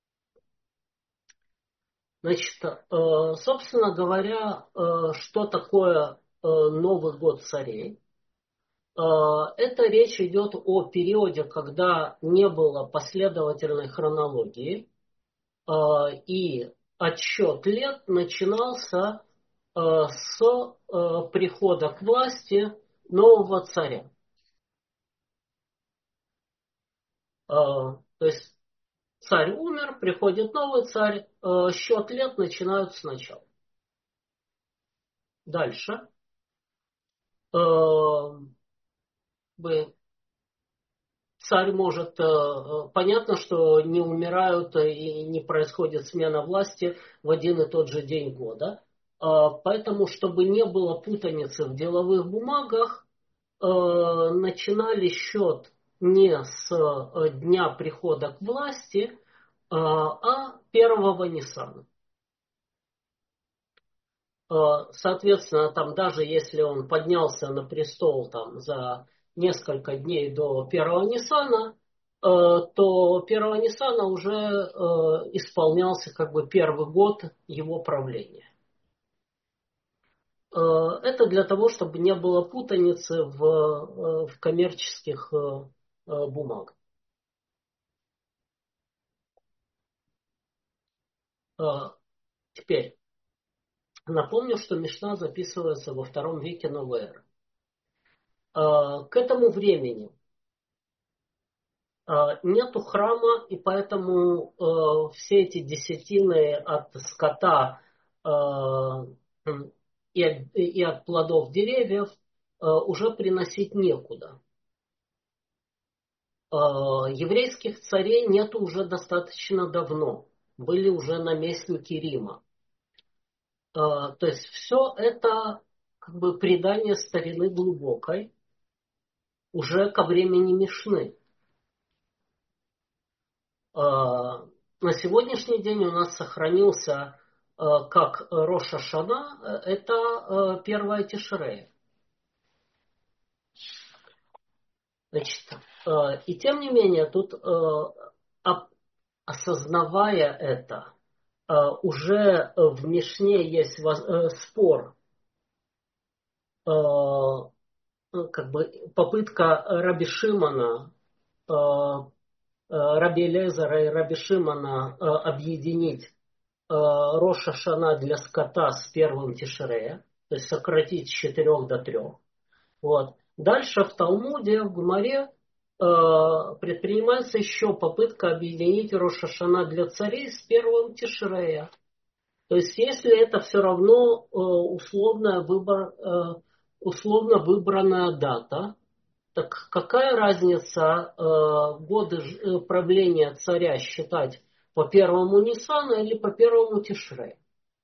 Значит, собственно говоря, что такое Новый год царей? Это речь идет о периоде, когда не было последовательной хронологии, и отсчет лет начинался э, с э, прихода к власти нового царя. Э, то есть царь умер, приходит новый царь, э, счет лет начинают сначала. Дальше. Э, бы Царь может, э, э, понятно, что не умирают и не происходит смена власти в один и тот же день года. Э, Поэтому, чтобы не было путаницы в деловых бумагах, э, начинали счет не с э, дня прихода к власти, э, а первого Ниссана. Э, Соответственно, там даже если он поднялся на престол там, за несколько дней до первого Ниссана, э, то первого Ниссана уже э, исполнялся как бы первый год его правления. Э, Это для того, чтобы не было путаницы в, э, в коммерческих э, э, бумагах. Э, Теперь напомню, что Мишна записывается во втором веке новой эры. Э, К этому времени нету храма, и поэтому э, все эти десятины от скота э, и, от, и от плодов деревьев э, уже приносить некуда. Э, еврейских царей нету уже достаточно давно. Были уже наместники Рима. Э, то есть все это как бы предание старины глубокой уже ко времени Мишны. На сегодняшний день у нас сохранился как Рош ха-Шана, это первая Тишрея. Значит, и тем не менее, тут, осознавая это, уже в Мишне есть спор, как бы попытка Раби Шимона, Раби Элиэзера и Раби Шимона объединить Рош ха-Шана для скота с первым Тишрея, то есть сократить с четырех до трех. Вот. Дальше в Талмуде, в Гемаре, э, предпринимается еще попытка объединить Рош ха-Шана для царей с первым Тишрея. То есть если это все равно э, условная выбор, э, условно выбранная дата, так какая разница э, годы ж- правления царя считать по первому Ниссану или по первому Тишрею?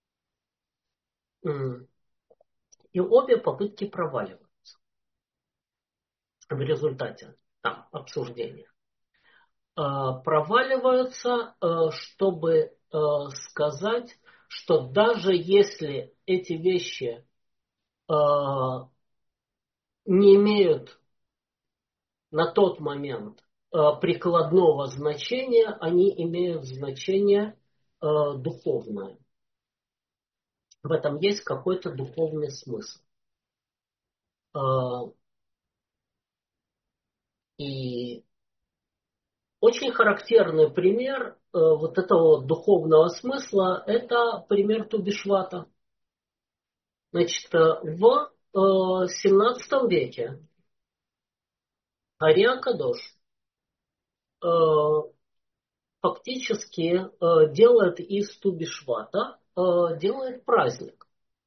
М. И обе попытки проваливаются в результате там, обсуждения. Э, Проваливаются, э, чтобы э, сказать, что даже если эти вещи э, не имеют на тот момент э, прикладного значения, они имеют значение э, духовное. В этом есть какой-то духовный смысл. Э, И очень характерный пример э, вот этого духовного смысла – это пример Тубишвата. Значит, э, в э, семнадцатом веке Ари ха-Кадош э, фактически э, делает из Тубишвата э, делает праздник.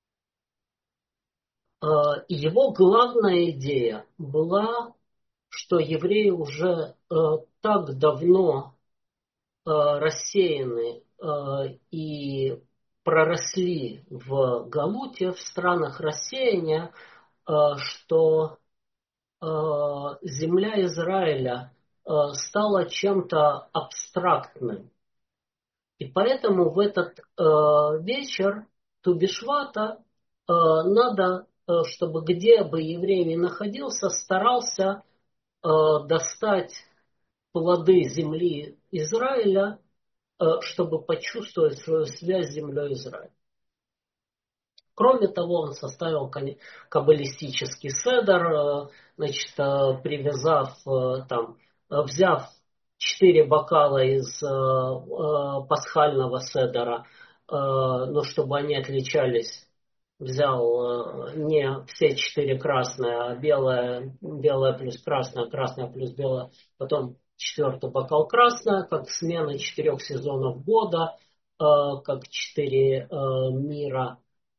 Э, и его главная идея была, что евреи уже э, так давно э, рассеяны э, и проросли в Галуте, в странах рассеяния, э, что э, земля Израиля э, стала чем-то абстрактным. И поэтому в этот э, вечер Тубишвата э, надо, э, чтобы где бы еврей ни находился, старался э, достать плоды земли Израиля, чтобы почувствовать свою связь с землей Израиля. Кроме того, он составил каббалистический седер, значит, привязав, там, взяв четыре бокала из пасхального седера, но чтобы они отличались, взял не все четыре красные, а белое, белое плюс красное, красное плюс белое, потом четвертый бокал красное, как смена четырех сезонов года, как четыре мира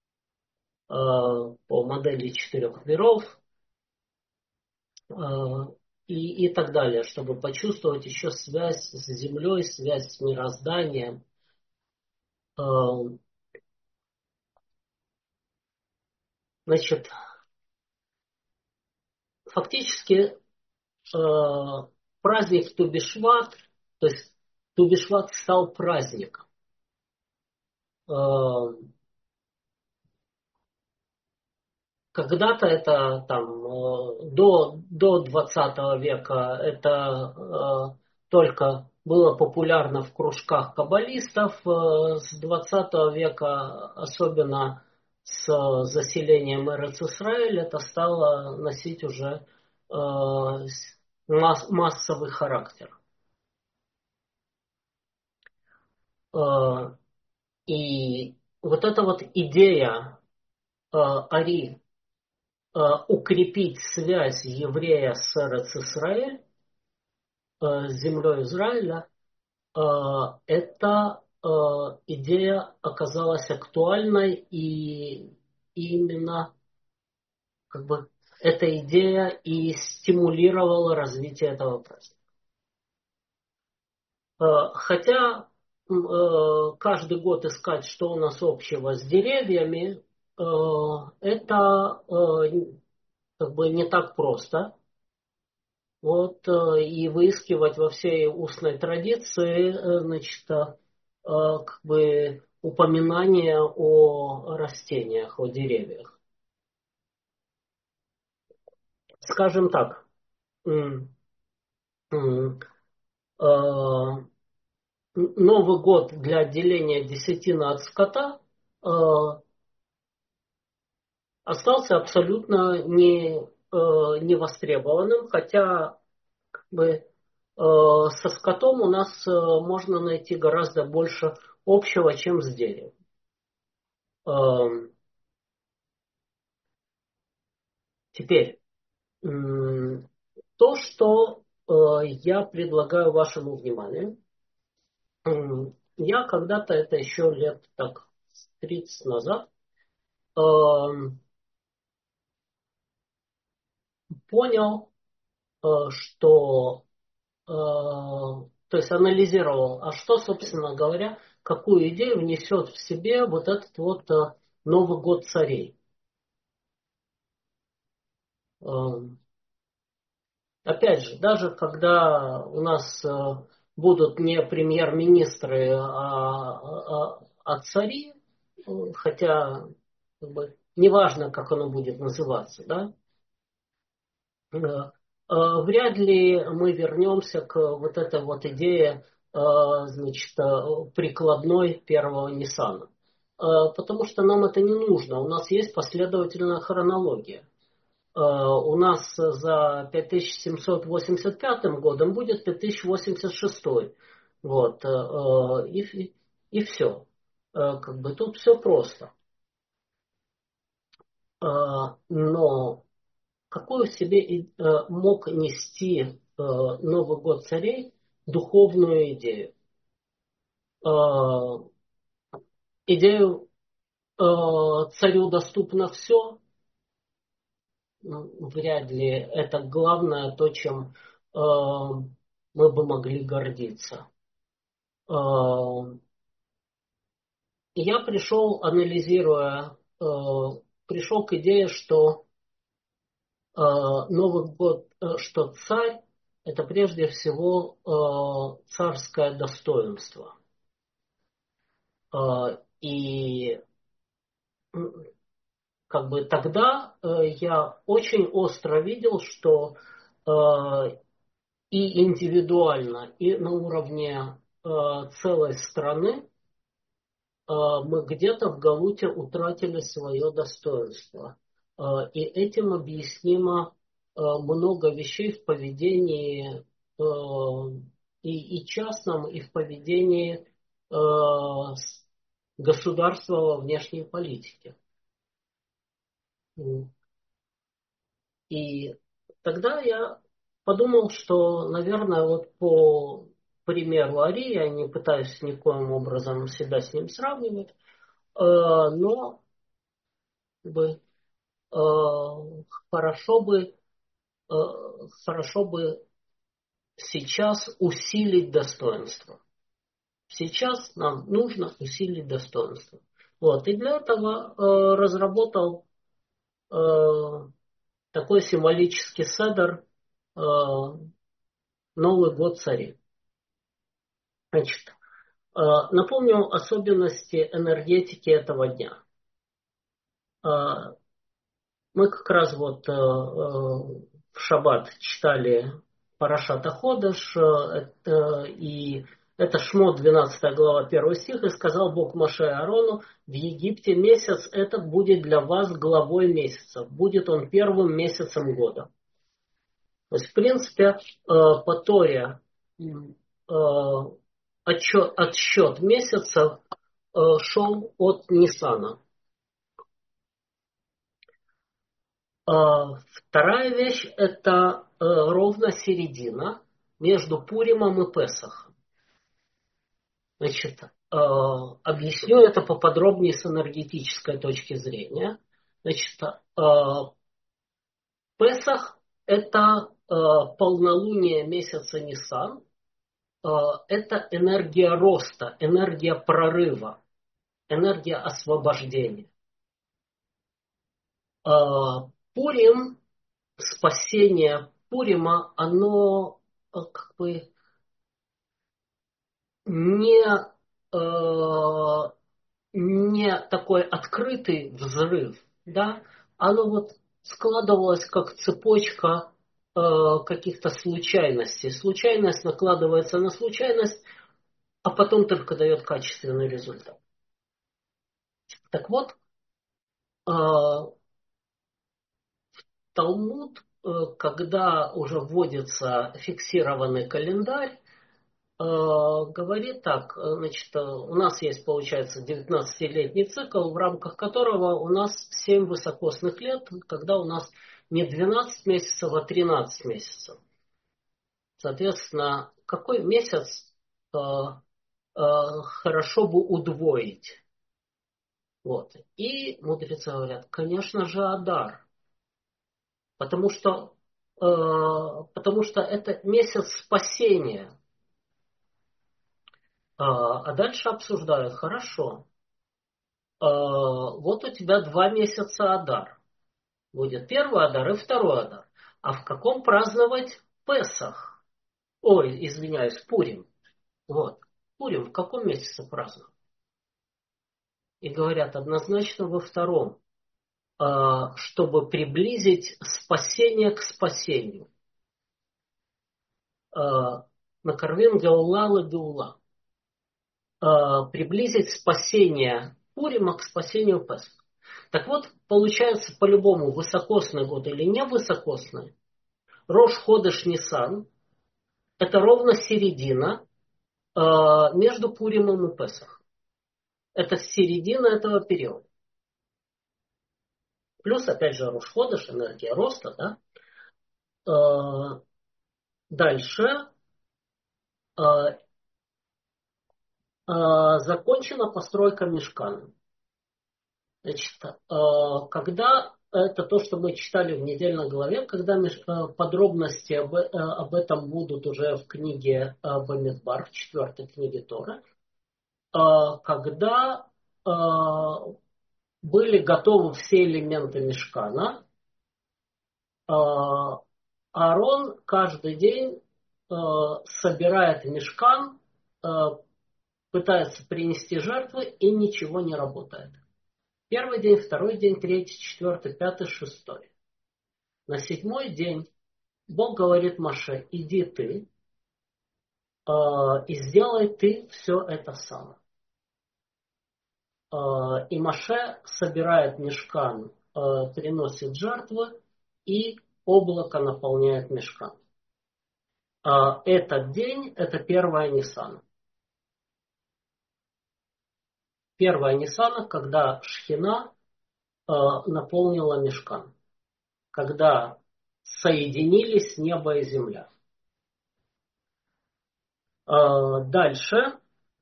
по модели четырех миров и, и так далее, чтобы почувствовать еще связь с Землей, связь с мирозданием. Значит, фактически праздник Тубишват, то есть Тубишват стал праздником. Когда-то это там до, до двадцатого века это только было популярно в кружках каббалистов. С двадцатого века, особенно с заселением Эрец-Исраэль, это стало носить уже масс, массовый характер. И вот эта вот идея Ари укрепить связь еврея с Эрец-Исраэль, с землей Израиля, эта идея оказалась актуальной, и именно как бы эта идея и стимулировала развитие этого праздника. Хотя каждый год искать, что у нас общего с деревьями, это как бы не так просто. Вот, и выискивать во всей устной традиции, значит, как бы упоминания о растениях, о деревьях. Скажем так, Новый год для отделения десятины от скота остался абсолютно не, не востребованным, хотя как бы, со скотом у нас можно найти гораздо больше общего, чем с деревом. Теперь, то, что я предлагаю вашему вниманию, я когда-то, это еще лет так тридцать назад, понял, что, то есть анализировал, а что, собственно говоря, какую идею внесет в себе вот этот вот Новый год царей. Опять же, даже когда у нас будут не премьер-министры, а, а, а цари, хотя как бы, неважно, как оно будет называться, да, вряд ли мы вернемся к вот этой вот идее, значит, прикладной первого Ниссана. Потому что нам это не нужно. У нас есть последовательная хронология. У нас за пять тысяч семьсот восемьдесят пятым годом будет пять тысяч восемьдесят шестой. Вот. И, и все. Как бы тут все просто. Но какую в себе мог нести Новый год царей духовную идею? Идею царю доступно все? Вряд ли это главное, то, чем мы бы могли гордиться. Я пришел, анализируя, пришел к идее, что Новый год, что царь — это прежде всего царское достоинство. И как бы тогда я очень остро видел, что и индивидуально, и на уровне целой страны мы где-то в Галуте утратили свое достоинство. И этим объяснимо много вещей в поведении и, и частном, и в поведении государства во внешней политике. И тогда я подумал, что, наверное, вот по примеру Арии, я не пытаюсь никоим образом себя с ним сравнивать, э, но бы, э, хорошо бы, э, хорошо бы сейчас усилить достоинство. Сейчас нам нужно усилить достоинство. Вот. И для этого э, разработал э, такой символический седер э, «Новый год царей». Значит, э, напомню особенности энергетики этого дня. Э, мы как раз вот э, э, в шаббат читали Парашат а-Ходеш, э, и это Шмот, двенадцатая глава, первый стих, и сказал Бог Моше и Аарону: в Египте месяц этот будет для вас главой месяца, будет он первым месяцем года. То есть, в принципе, э, по Торе э, отчет, отсчет месяца э, шел от Нисана. Вторая вещь – это э, ровно середина между Пуримом и Песахом. Значит, э, объясню это поподробнее с энергетической точки зрения. Значит, э, Песах – это э, полнолуние месяца Нисан, э, это энергия роста, энергия прорыва, энергия освобождения. Э, Пурим, спасение Пурима, оно э, как бы не, э, не такой открытый взрыв, да, оно вот складывалось как цепочка э, каких-то случайностей. Случайность накладывается на случайность, а потом только дает качественный результат. Так вот, э, Талмуд, э, когда уже вводится фиксированный календарь, говорит так, значит, у нас есть, получается, девятнадцатилетний цикл, в рамках которого у нас семь высокосных лет, когда у нас не двенадцать месяцев, а тринадцать месяцев. Соответственно, какой месяц э, э, хорошо бы удвоить? Вот. И мудрецы говорят, конечно же, Адар. Потому что, э, потому что это месяц спасения. А дальше обсуждают, хорошо, вот у тебя два месяца Адар. Будет первый Адар и второй Адар. А в каком праздновать Песах? Ой, извиняюсь, Пурим. Вот. Пурим в каком месяце праздновать? И говорят однозначно во втором, чтобы приблизить спасение к спасению. Накорвим Гаула Лагаула. Приблизить спасение Пурима к спасению Песах. Так вот, получается по-любому высокосный год или невысокосный. Рош Ходеш Нисан – это ровно середина э, между Пуримом и Песах. Это середина этого периода. Плюс, опять же, Рош Ходеш, энергия роста. Да? Э, дальше э, э, закончена постройка мишкана. Значит, когда это то, что мы читали в недельной главе, когда подробности об, об этом будут уже в книге Бамидбар, в четвертой книге Торы, когда были готовы все элементы мишкана, Аарон каждый день собирает мишкан, пытается принести жертвы и ничего не работает. Первый день, второй день, третий, четвертый, пятый, шестой. На седьмой день Бог говорит Моше, иди ты э, и сделай ты все это сам. Э, и Моше собирает мишкан, э, приносит жертвы, и облако наполняет мишкан. Э, этот день, это первая Нисан. Первая Ниссана, когда Шхина э, наполнила Мишкан, когда соединились небо и земля. Э, дальше,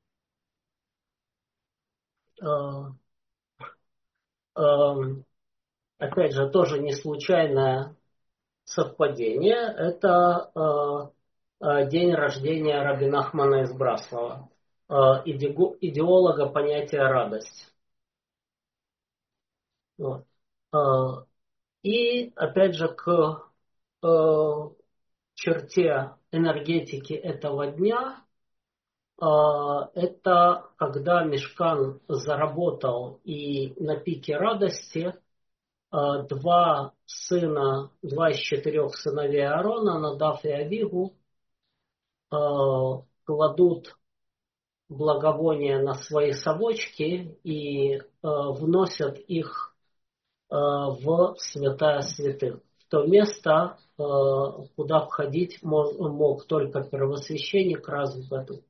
э, э, опять же, тоже не случайное совпадение, это э, э, день рождения Раби Нахмана из Браслова, э, идео- идеолога понятия радость. Вот. Э, и опять же к э, черте энергетики этого дня, э, это когда Мишкан заработал и на пике радости э, два сына, два из четырех сыновей Аарона, Надав и Авигу, э, кладут благовония на свои совочки и э, вносят их э, в святая святых. В то место, э, куда входить мог, мог только первосвященник раз в году.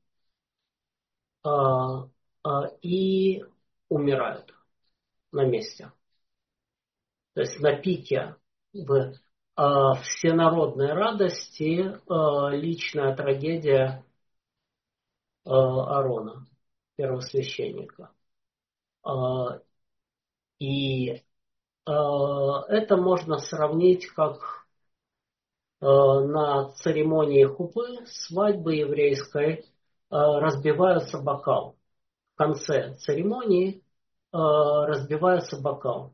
Э, э, и умирают на месте. То есть на пике в э, всенародной радости э, личная трагедия э, Аарона, первосвященника. Э, и э, это можно сравнить как э, на церемонии хупы, свадьбы еврейской, э, разбивается бокал. В конце церемонии э, разбивается бокал.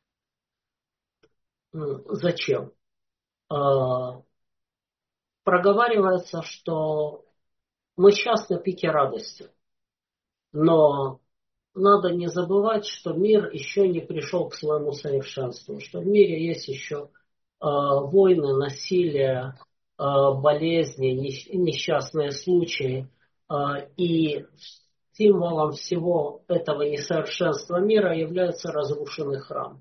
М, Зачем? Э, проговаривается, что мы сейчас на пике радости, но надо не забывать, что мир еще не пришел к своему совершенству, что в мире есть еще э, войны, насилие, э, болезни, несч- несчастные случаи. Э, и символом всего этого несовершенства мира является разрушенный храм.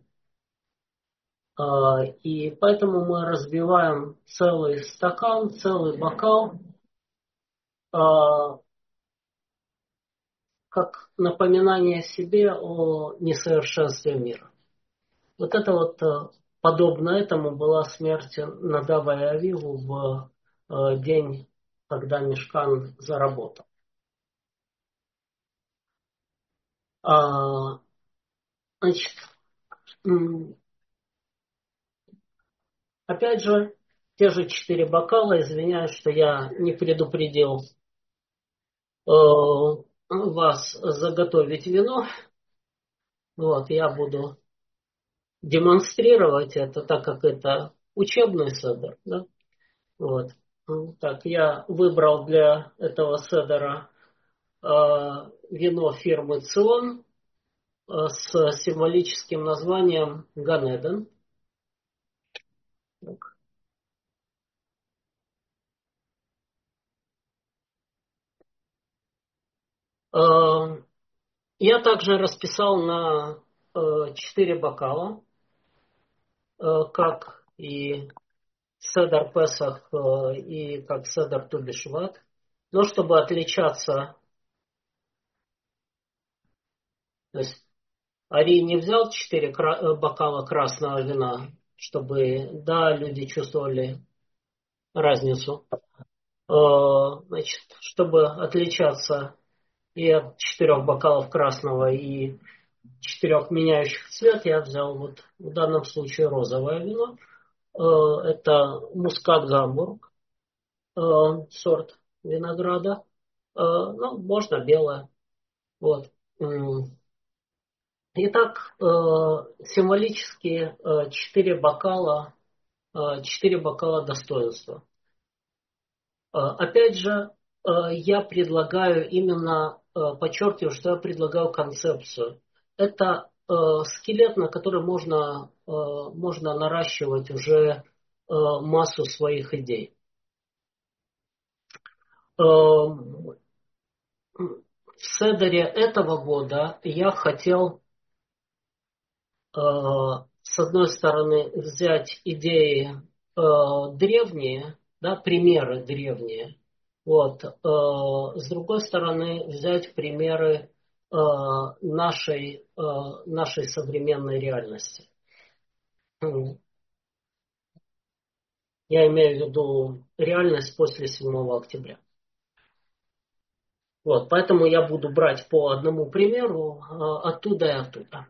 Э, и поэтому мы разбиваем целый стакан, целый бокал, э, как напоминание себе о несовершенстве мира. Вот это вот э, подобно этому была смерть Надава и Авиву в э, день, когда Мишкан заработал. А, значит, м, опять же, те же четыре бокала, извиняюсь, что я не предупредил э, вас заготовить вино. Вот, я буду демонстрировать это, так как это учебный седер, да? Вот. Ну, так, я выбрал для этого седера э, вино фирмы Цион э, с символическим названием Ганеден. Так. Э, я также расписал на э, четыре бокала, э, как и Седер Песах э, и как Седер Тубишват. Но чтобы отличаться, то есть Ари не взял четыре кра- э, бокала красного вина, чтобы, да, люди чувствовали разницу. Э, Значит, чтобы отличаться и от четырех бокалов красного, и четырех меняющих цвет, я взял вот в данном случае розовое вино. Э, Это мускат Гамбург, э, сорт винограда. Э, Ну, можно белое. Вот. М. Итак, э, символически э, четыре бокала, э, четыре бокала достоинства. Э, Опять же, э, я предлагаю именно, э, подчеркиваю, что я предлагаю концепцию. Это э, скелет, на который можно, э, можно наращивать уже э, массу своих идей. Э, В седере этого года я хотел, э, с одной стороны, взять идеи э, древние, да, примеры древние. Вот. Э, С другой стороны, взять примеры нашей, нашей современной реальности. Я имею в виду реальность после седьмого октября. Вот, поэтому я буду брать по одному примеру оттуда и оттуда.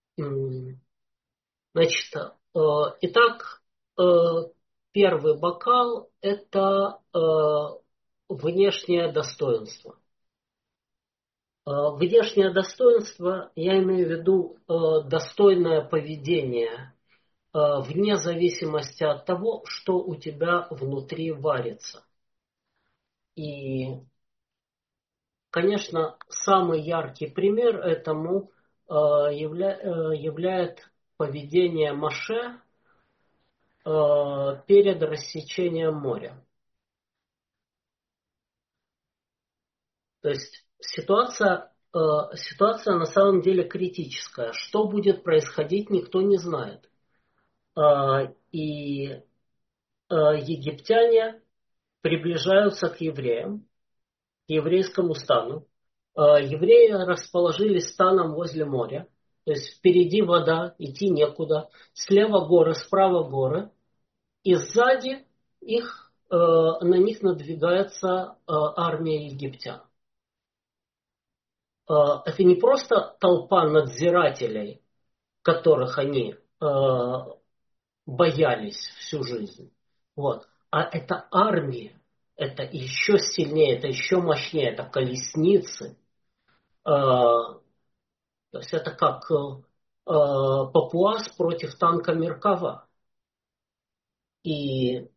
Значит, итак, первый бокал – это внешнее достоинство. Внешнее достоинство, я имею в виду достойное поведение, вне зависимости от того, что у тебя внутри варится. И, конечно, самый яркий пример этому явля... является поведение Моше перед рассечением моря. То есть ситуация, ситуация на самом деле критическая. Что будет происходить, никто не знает. И египтяне приближаются к евреям, к еврейскому стану. Евреи расположились станом возле моря. То есть впереди вода, идти некуда. Слева горы, справа горы. И сзади их, на них надвигается армия египтян. Это не просто толпа надзирателей, которых они боялись всю жизнь. Вот. А это армия. Это еще сильнее, это еще мощнее. Это колесницы. То есть это как папуас против танка Меркава. И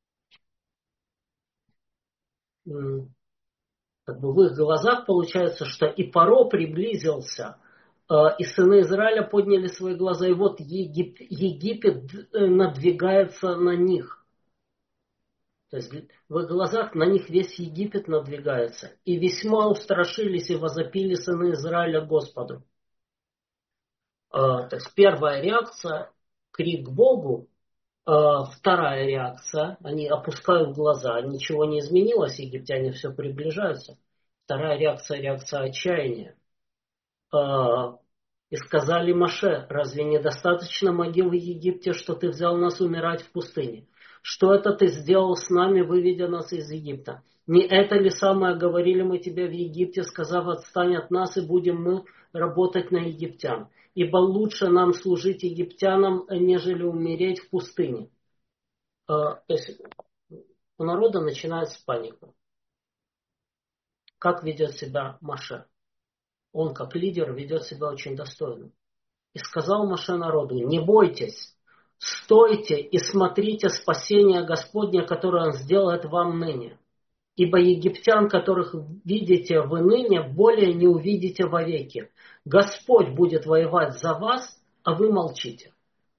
как бы в их глазах получается, что и Паро приблизился, и сыны Израиля подняли свои глаза, и вот Егип, Египет надвигается на них. То есть в их глазах на них весь Египет надвигается. И весьма устрашились и возопили сыны Израиля Господу. То есть первая реакция – крик Богу. Вторая реакция – они опускают глаза, ничего не изменилось, египтяне все приближаются. Вторая реакция – реакция отчаяния. И сказали Моше: разве недостаточно могил в Египте, что ты взял нас умирать в пустыне? Что это ты сделал с нами, выведя нас из Египта? Не это ли самое говорили мы тебе в Египте, сказав: отстань от нас, и будем мы работать на египтян? Ибо лучше нам служить египтянам, нежели умереть в пустыне. То есть у народа начинается паника. Как ведет себя Моше? Он, как лидер, ведет себя очень достойно. И сказал Моше народу: не бойтесь, стойте и смотрите спасение Господне, которое Он сделает вам ныне. Ибо египтян, которых видите вы ныне, более не увидите вовеки. Господь будет воевать за вас, а вы молчите.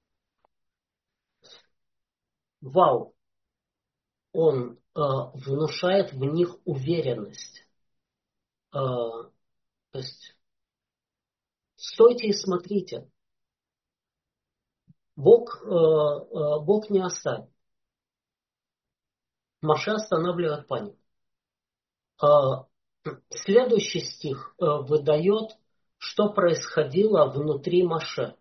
Вау! Он э, внушает в них уверенность. Э, то есть стойте и смотрите. Бог, э, э, Бог не оставит. Моше останавливает панику. Э, следующий стих э, выдает, что происходило внутри Моше.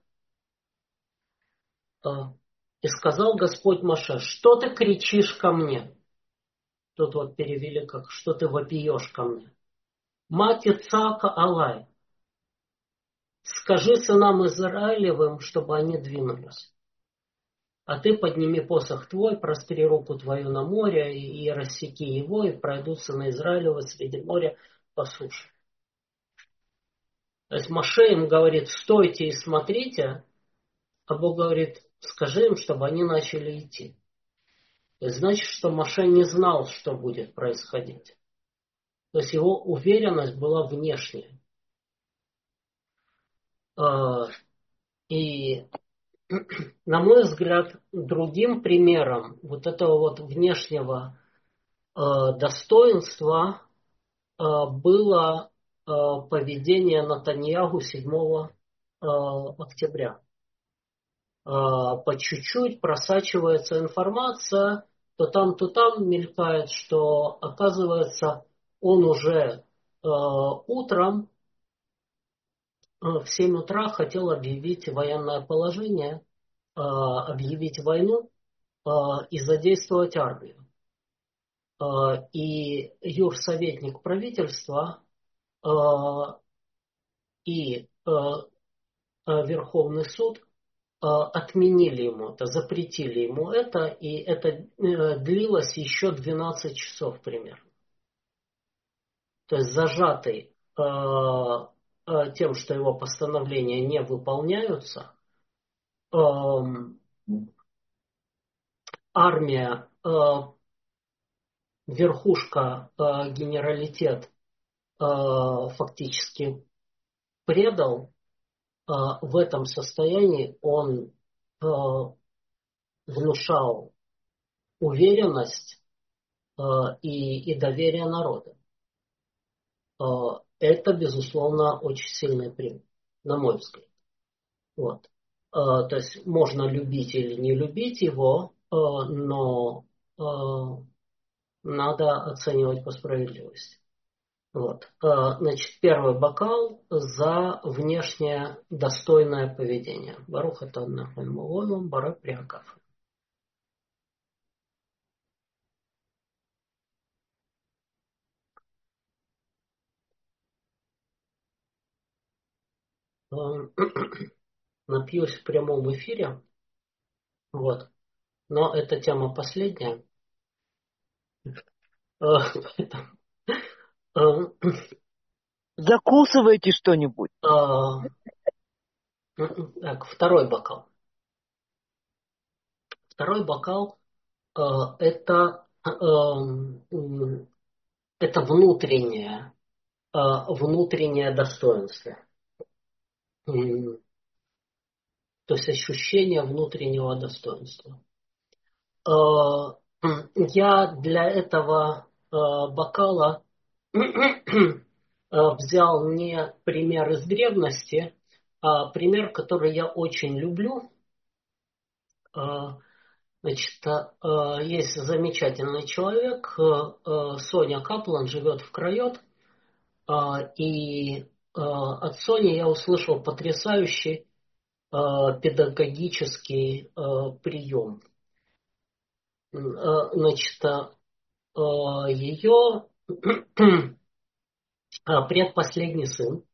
Э, И сказал Господь Моше: что ты кричишь ко мне? Тут вот перевели как: что ты вопиешь ко мне? Мати цака алай. Скажи сынам Израилевым, чтобы они двинулись. А ты подними посох твой, простри руку твою на море и рассеки его, и пройдут сыны Израилевы среди моря по суше. То есть Моше им говорит: стойте и смотрите, а Бог говорит: скажи им, чтобы они начали идти. То есть значит, что Моше не знал, что будет происходить. То есть его уверенность была внешняя. И, на мой взгляд, другим примером вот этого вот внешнего достоинства было поведение Натаньяху седьмого октября. По чуть-чуть просачивается информация, то там, то там мелькает, что, оказывается, он уже утром в семь утра хотел объявить военное положение, объявить войну и задействовать армию. И юрсоветник правительства и Верховный суд отменили ему это, запретили ему это, и это длилось еще двенадцать часов примерно. То есть зажатый тем, что его постановления не выполняются, армия, верхушка, генералитет фактически предал. В этом состоянии он внушал уверенность и, и доверие народа. Это, безусловно, очень сильный пример, на мой взгляд. Вот. То есть можно любить или не любить его, но надо оценивать по справедливости. Вот. Значит, первый бокал за внешнее достойное поведение. Барух атон нахон мулойм барак приакав. Напьюсь в прямом эфире. Вот. Но эта тема последняя. Закусывайте что-нибудь. Так, второй бокал. Второй бокал это, это внутреннее, внутреннее достоинство. То есть ощущение внутреннего достоинства. Я для этого бокала взял не пример из древности, а пример, который я очень люблю. Значит, есть замечательный человек, Соня Каплан, живет в Крайот, и от Сони я услышал потрясающий педагогический прием. Значит, ее предпоследний сын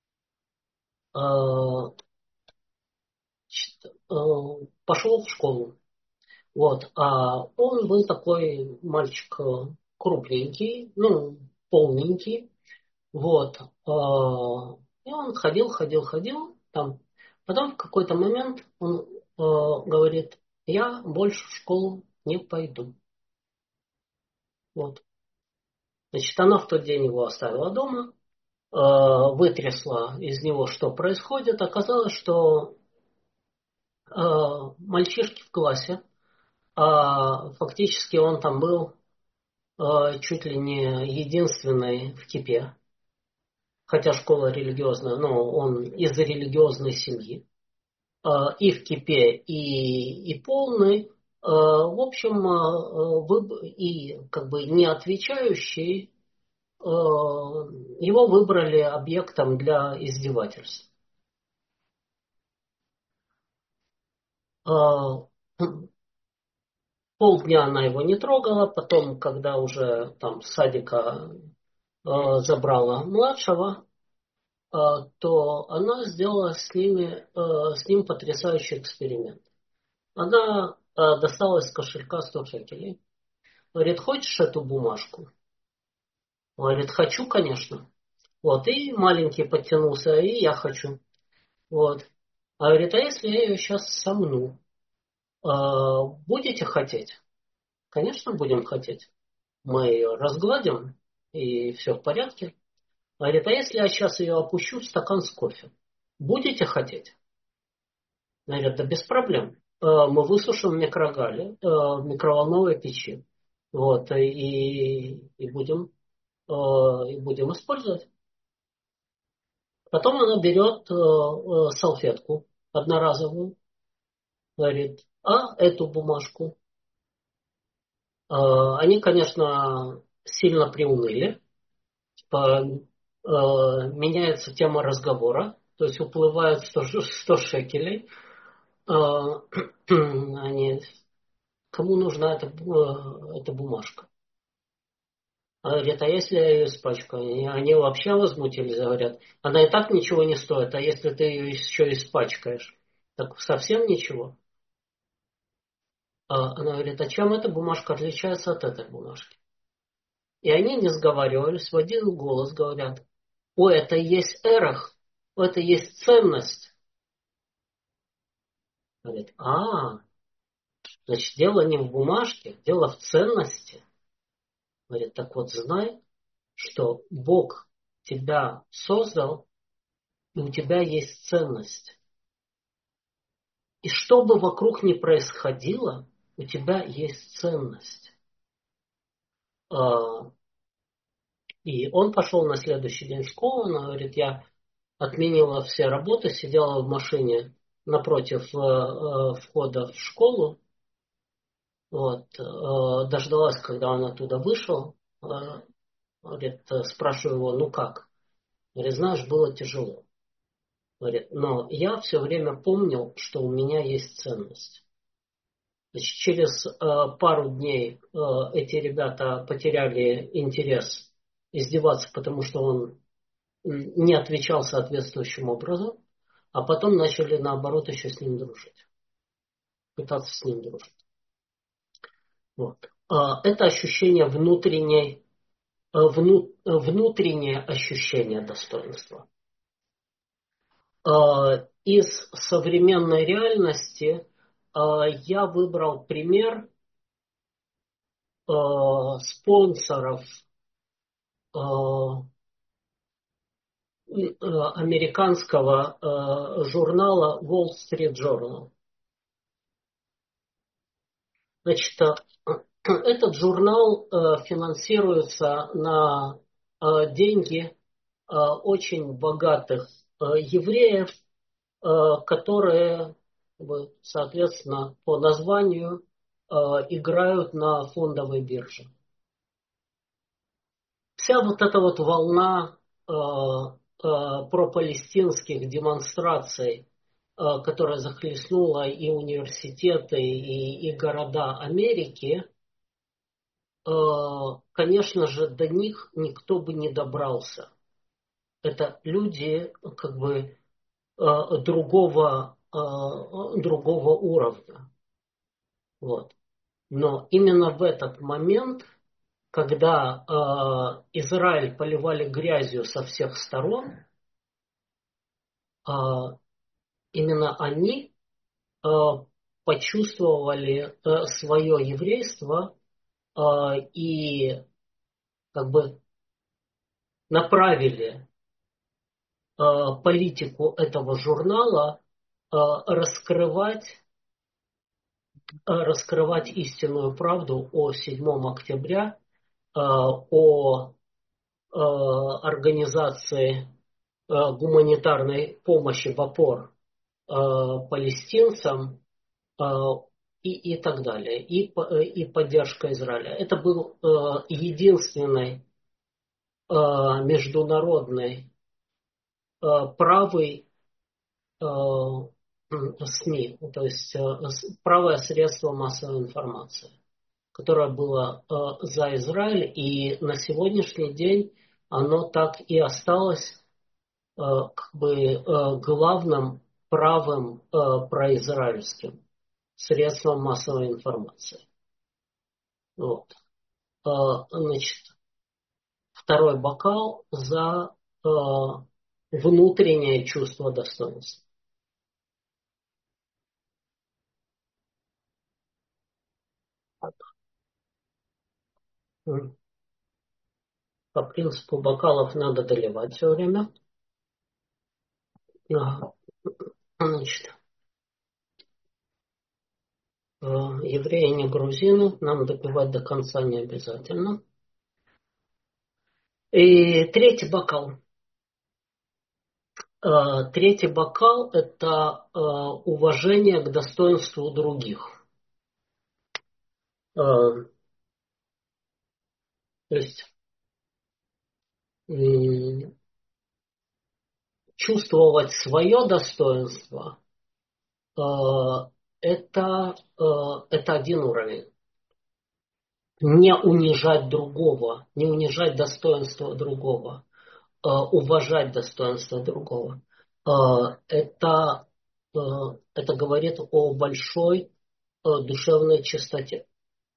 пошел в школу. Вот. А он был такой мальчик крупненький, ну, полненький. Вот. И он ходил, ходил, ходил. Там. Потом в какой-то момент он говорит, я больше в школу не пойду. Вот. Значит, она в тот день его оставила дома, вытрясла из него, что происходит. Оказалось, что мальчишки в классе, фактически он там был чуть ли не единственный в кипе, хотя школа религиозная, но он из религиозной семьи, и в кипе, и, и полный, в общем, и как бы не отвечающий, его выбрали объектом для издевательств. Полдня она его не трогала, потом, когда уже там с садика забрала младшего, то она сделала с, ними, с ним потрясающий эксперимент. Она достала из кошелька сто шекелей. Говорит, хочешь эту бумажку? Говорит, хочу, конечно. Вот, и маленький подтянулся, и я хочу. Вот. А говорит, а если я ее сейчас сомну, будете хотеть? Конечно, будем хотеть. Мы ее разгладим, и все в порядке. Говорит, а если я сейчас ее опущу в стакан с кофе? Будете хотеть? Говорят, да без проблем. Мы высушим в микрогале, в микроволновой печи. Вот, и, и, будем, и будем использовать. Потом она берет салфетку одноразовую. Говорит, а эту бумажку? Они, конечно, сильно приуныли. Типа, меняется тема разговора. то есть уплывает сто, сто шекелей. А, они, кому нужна эта, э, эта бумажка? Она говорит, а если я ее испачкаю? И они вообще возмутились, говорят, она и так ничего не стоит, а если ты ее еще испачкаешь, так совсем ничего. А она говорит, а чем эта бумажка отличается от этой бумажки? И они, не сговаривались, в один голос говорят, о, это и есть эрах, это и есть ценность. Говорит, а, значит, дело не в бумажке, дело в ценности. Говорит, так вот знай, что Бог тебя создал, и у тебя есть ценность. И что бы вокруг ни происходило, у тебя есть ценность. А, И он пошел на следующий день в школу, он говорит, я отменила все работы, сидела в машине напротив э, э, входа в школу, вот, э, дождалась, когда он оттуда вышел, э, говорит, э, спрашиваю его, ну как? Говорит, знаешь, было тяжело. Говорит, но я все время помнил, что у меня есть ценность. Значит, через э, пару дней э, эти ребята потеряли интерес издеваться, потому что он не отвечал соответствующим образом, а потом начали наоборот еще с ним дружить, пытаться с ним дружить. Вот. А, Это ощущение внутренней, э, вну, э, внутреннее ощущение достоинства. А, Из современной реальности а, я выбрал пример а, спонсоров а, э, американского а, журнала Wall Street Journal. Значит, э, этот журнал э, финансируется на э, деньги э, очень богатых э, евреев, э, которые, соответственно, по названию э, играют на фондовой бирже. Вся вот эта вот волна э, э, пропалестинских демонстраций, э, которая захлестнула и университеты, и, и города Америки, э, конечно же, до них никто бы не добрался. Это люди как бы э, другого, э, другого уровня. Вот. Но именно в этот момент, когда э, Израиль поливали грязью со всех сторон, э, именно они э, почувствовали э, свое еврейство э, и как бы направили э, политику этого журнала э, раскрывать, э, раскрывать истинную правду о седьмом октября, э, о э, организации э, гуманитарной помощи в опор э, палестинцам э, и, и так далее, и, по- и поддержка Израиля. Это был э, единственный э, международный э, правый э, СМИ, то есть э, правое средство массовой информации, которое было э, за Израиль, и на сегодняшний день оно так и осталось э, как бы э, главным правым э, произраильским средством массовой информации. Вот. Э, Значит, второй бокал за э, внутреннее чувство достоинства. По принципу бокалов надо доливать все время. Ага. Значит, э, евреи не грузины, нам допивать до конца не обязательно. И третий бокал. Э, Третий бокал – это э, уважение к достоинству других. Э, То есть м, чувствовать свое достоинство, э, это, э, это один уровень. Не унижать другого, не унижать достоинство другого, э, уважать достоинство другого. Э, это, э, это говорит о большой э, душевной чистоте.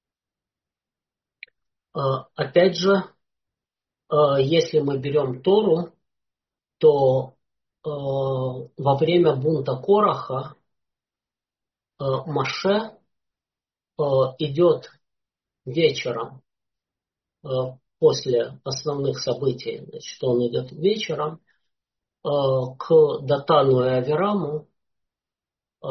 Э, опять же, э, если мы берем Тору, то э, во время бунта Кораха э, Моше э, идет вечером э, после основных событий, значит, он идет вечером э, к Датану и Авираму э,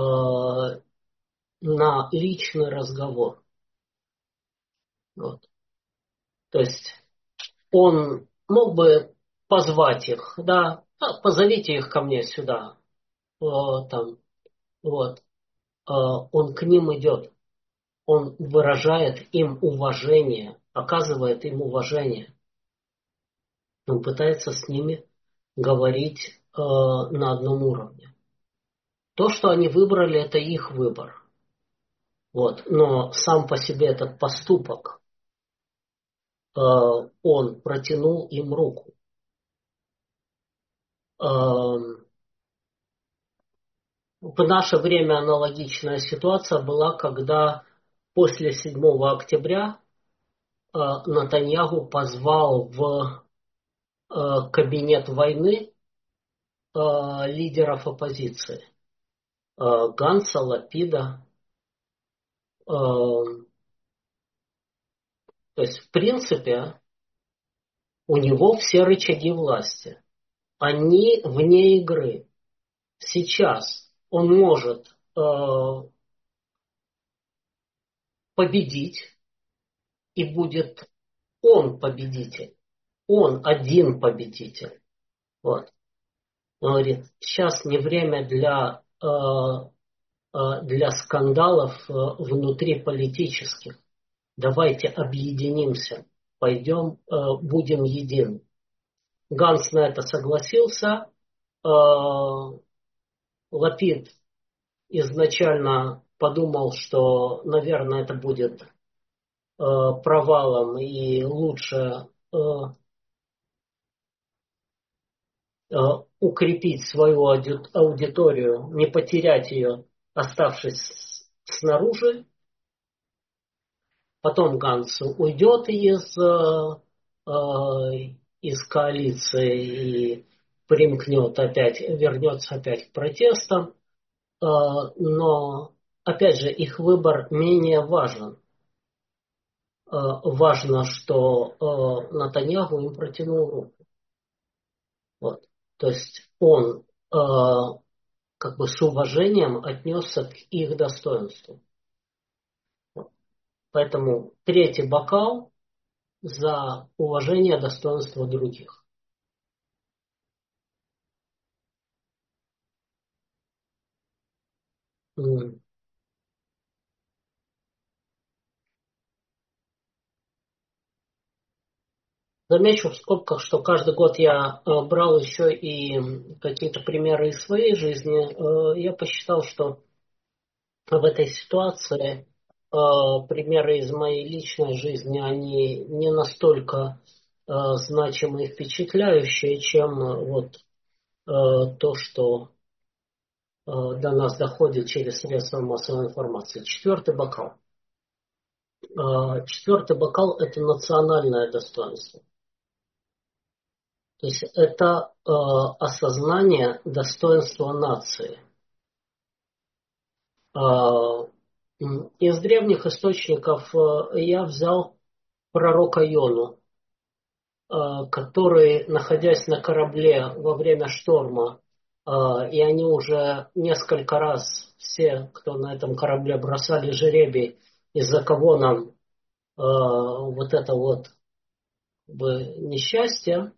на личный разговор. Вот. То есть он мог бы позвать их, да, «А, позовите их ко мне сюда, э, там, вот. Э, он к ним идет, он выражает им уважение, оказывает им уважение. Он пытается с ними говорить э, на одном уровне. То, что они выбрали, это их выбор. Вот. Но сам по себе этот поступок, э, он протянул им руку. Э, в наше время аналогичная ситуация была, когда после седьмого октября э, Натаньяху позвал в э, кабинет войны э, лидеров оппозиции. Э, Ганса, Лапида. Э, то есть, в принципе, у него все рычаги власти. Они вне игры. Сейчас он может э, победить, и будет он победитель. Он один победитель. Вот. Он говорит, сейчас не время для, э, э, для скандалов э, внутриполитических. Давайте объединимся, пойдем, э, будем едины. Ганс на это согласился. Э, Лапид изначально подумал, что, наверное, это будет э, провалом и лучше э, э, укрепить свою аудиторию, не потерять ее, оставшись снаружи. Потом Ганс уйдет из, э, из коалиции и примкнет опять, вернется опять к протестам. Э, но, опять же, их выбор менее важен. Э, важно, что э, Натаньяху им протянул руку. Вот. То есть он э, как бы с уважением отнесся к их достоинству. Вот. Поэтому третий бокал за уважение достоинства других. М. Замечу в скобках, что каждый год я э, брал еще и какие-то примеры из своей жизни. Э, я посчитал, что в этой ситуации э, примеры из моей личной жизни, они не настолько э, значимые и впечатляющие, чем э, вот э, то, что э, до нас доходит через средства массовой информации. Четвертый бокал. Э, четвертый бокал – это национальное достоинство. То есть это э, осознание достоинства нации. Э, из древних источников э, я взял пророка Йону, э, который, находясь на корабле во время шторма, э, и они уже несколько раз, все, кто на этом корабле, бросали жеребий, из-за кого нам э, вот это вот бы, несчастье,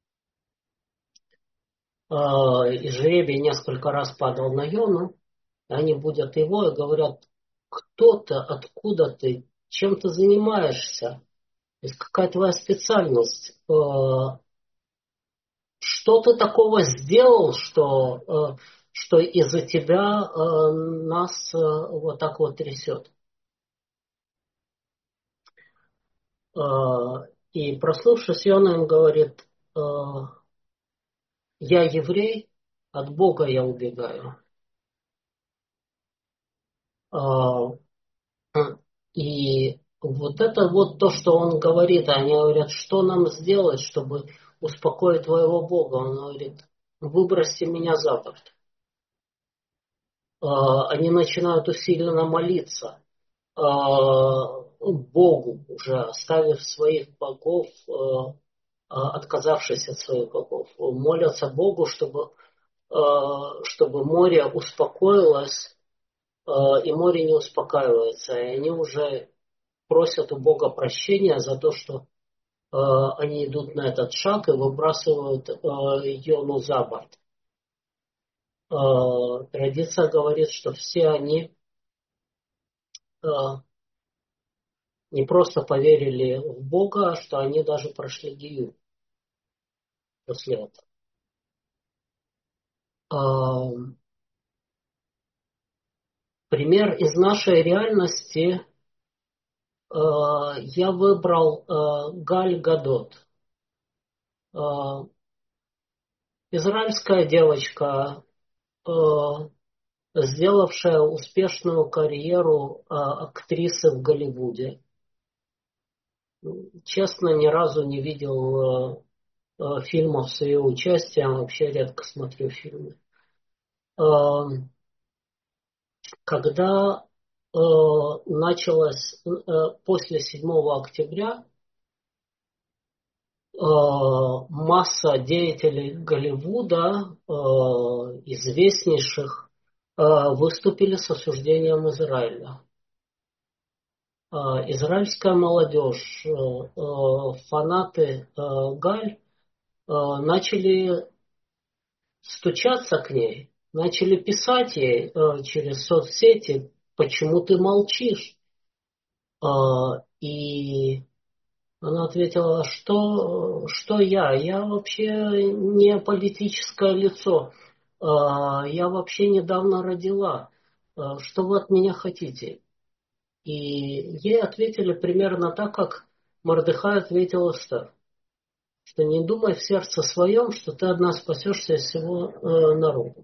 э, и жеребий несколько раз падал на Йону, они будут его и говорят, кто ты, откуда ты, чем ты занимаешься, то есть какая твоя специальность, э, что ты такого сделал, что, что из-за тебя нас вот так вот трясет? И проснувшись, Иона им говорит: я еврей, от Бога я убегаю. И вот это вот то, что он говорит, они говорят, что нам сделать, чтобы успокоить твоего Бога? Он говорит: выбросьте меня за борт. Они начинают усиленно молиться Богу, уже оставив своих богов, отказавшись от своих богов. Молятся Богу, чтобы, чтобы море успокоилось, и море не успокаивается. И они уже просят у Бога прощения за то, что они идут на этот шаг и выбрасывают Йону за борт. Традиция говорит, что все они не просто поверили в Бога, а что они даже прошли гию после этого. Пример из нашей реальности. Я выбрал Галь Гадот. Израильская девочка, сделавшая успешную карьеру актрисы в Голливуде. Честно, ни разу не видел фильмов с ее участием, вообще редко смотрю фильмы. Когда началось после седьмого октября, масса деятелей Голливуда, известнейших, выступили с осуждением Израиля. Израильская молодежь, фанаты Галь, начали стучаться к ней, начали писать ей через соцсети: почему ты молчишь? И она ответила: что, что я? Я вообще не политическое лицо. Я вообще недавно родила. Что вы от меня хотите? И ей ответили примерно так, как Мордехай ответил Эстер: что не думай в сердце своем, что ты одна спасешься из всего народа.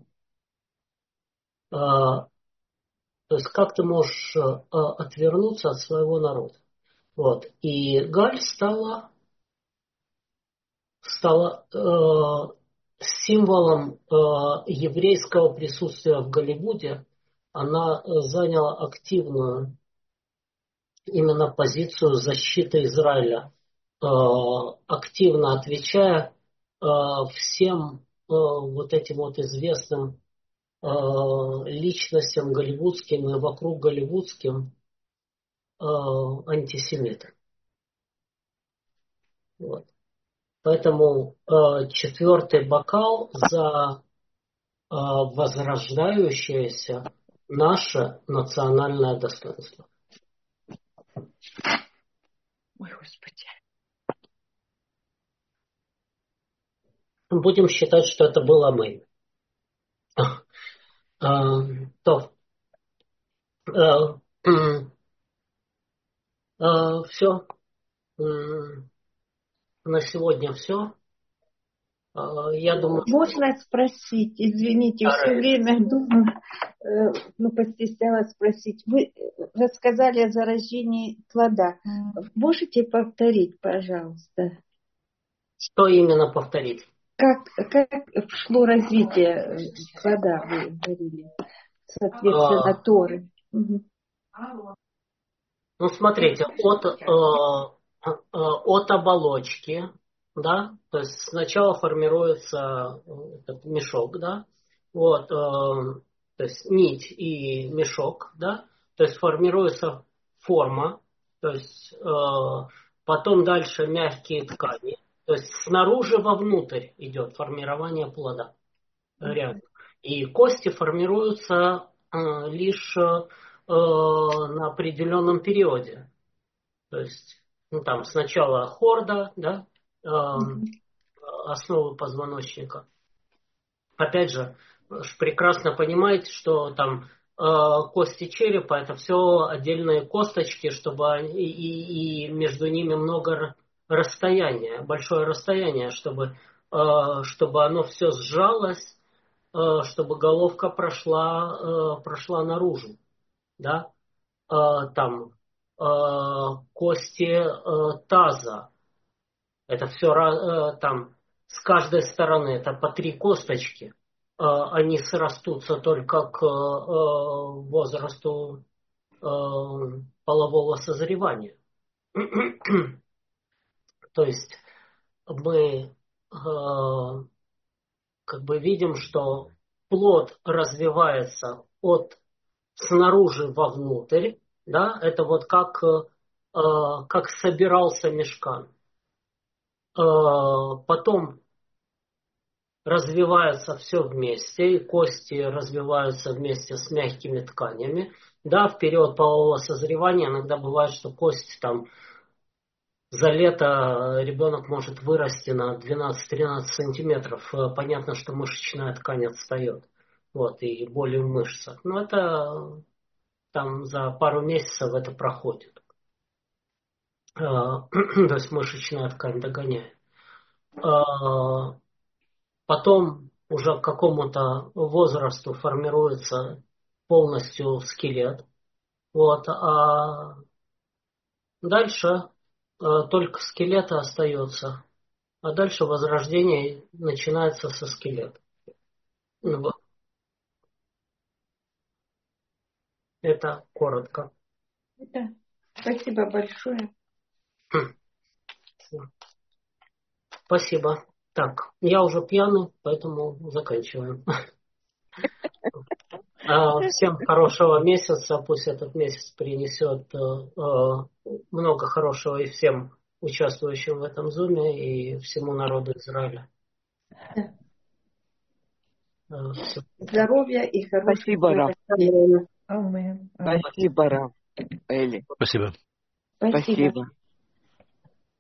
То есть как ты можешь отвернуться от своего народа? Вот. И Галь стала стала э, символом э, еврейского присутствия в Голливуде. Она заняла активную именно позицию защиты Израиля, э, активно отвечая э, всем э, вот этим вот известным э, личностям голливудским и вокруг голливудским э, антисемитам. Вот. Поэтому э, четвертый бокал за возрождающееся наше национальное достоинство. Ой, Господи. Будем считать, что это было мы. То. Все. На сегодня все. Я думаю, можно что... спросить, извините, все время думаю, э, ну, постеснялась спросить. Вы рассказали о заражении плода. Можете повторить, пожалуйста? Что именно повторить? Как, как шло развитие плода, вы говорили, соответственно, а... Торы? Угу. Ну, смотрите, от, э, от оболочки, да, то есть сначала формируется этот мешок, да, вот, э, то есть нить и мешок, да, то есть формируется форма, то есть э, потом дальше мягкие ткани, то есть снаружи вовнутрь идет формирование плода, ряд. И кости формируются э, лишь э, на определенном периоде. То есть, ну там сначала хорда, да, э, основы позвоночника. Опять же, прекрасно понимаете, что там кости черепа это все отдельные косточки, чтобы они, и, и между ними много расстояния, большое расстояние, чтобы, чтобы оно все сжалось, чтобы головка прошла, прошла наружу. Да? Там кости таза, это все там с каждой стороны, это по три косточки. Они срастутся только к возрасту полового созревания. То есть мы как бы видим, что плод развивается от снаружи вовнутрь, да, это вот как, как собирался мешкан. Потом развивается все вместе, и кости развиваются вместе с мягкими тканями. Да, в период полового созревания иногда бывает, что кость там за лето ребенок может вырасти на двенадцать-тринадцать сантиметров. Понятно, что мышечная ткань отстает. Вот, и боли в мышцах. Но это там за пару месяцев это проходит. То есть мышечная ткань догоняет. Потом уже к какому-то возрасту формируется полностью скелет. Вот, а дальше только скелет остается. А дальше возрождение начинается со скелета. Это коротко. Да. Спасибо большое. Спасибо. Так, я уже пьяный, поэтому заканчиваем. Всем хорошего месяца. Пусть этот месяц принесет много хорошего и всем участвующим в этом зуме, и всему народу Израиля. Да. Здоровья и хорошего. Спасибо, Рав. Амин. Спасибо, Рав. Эли. Спасибо. Спасибо.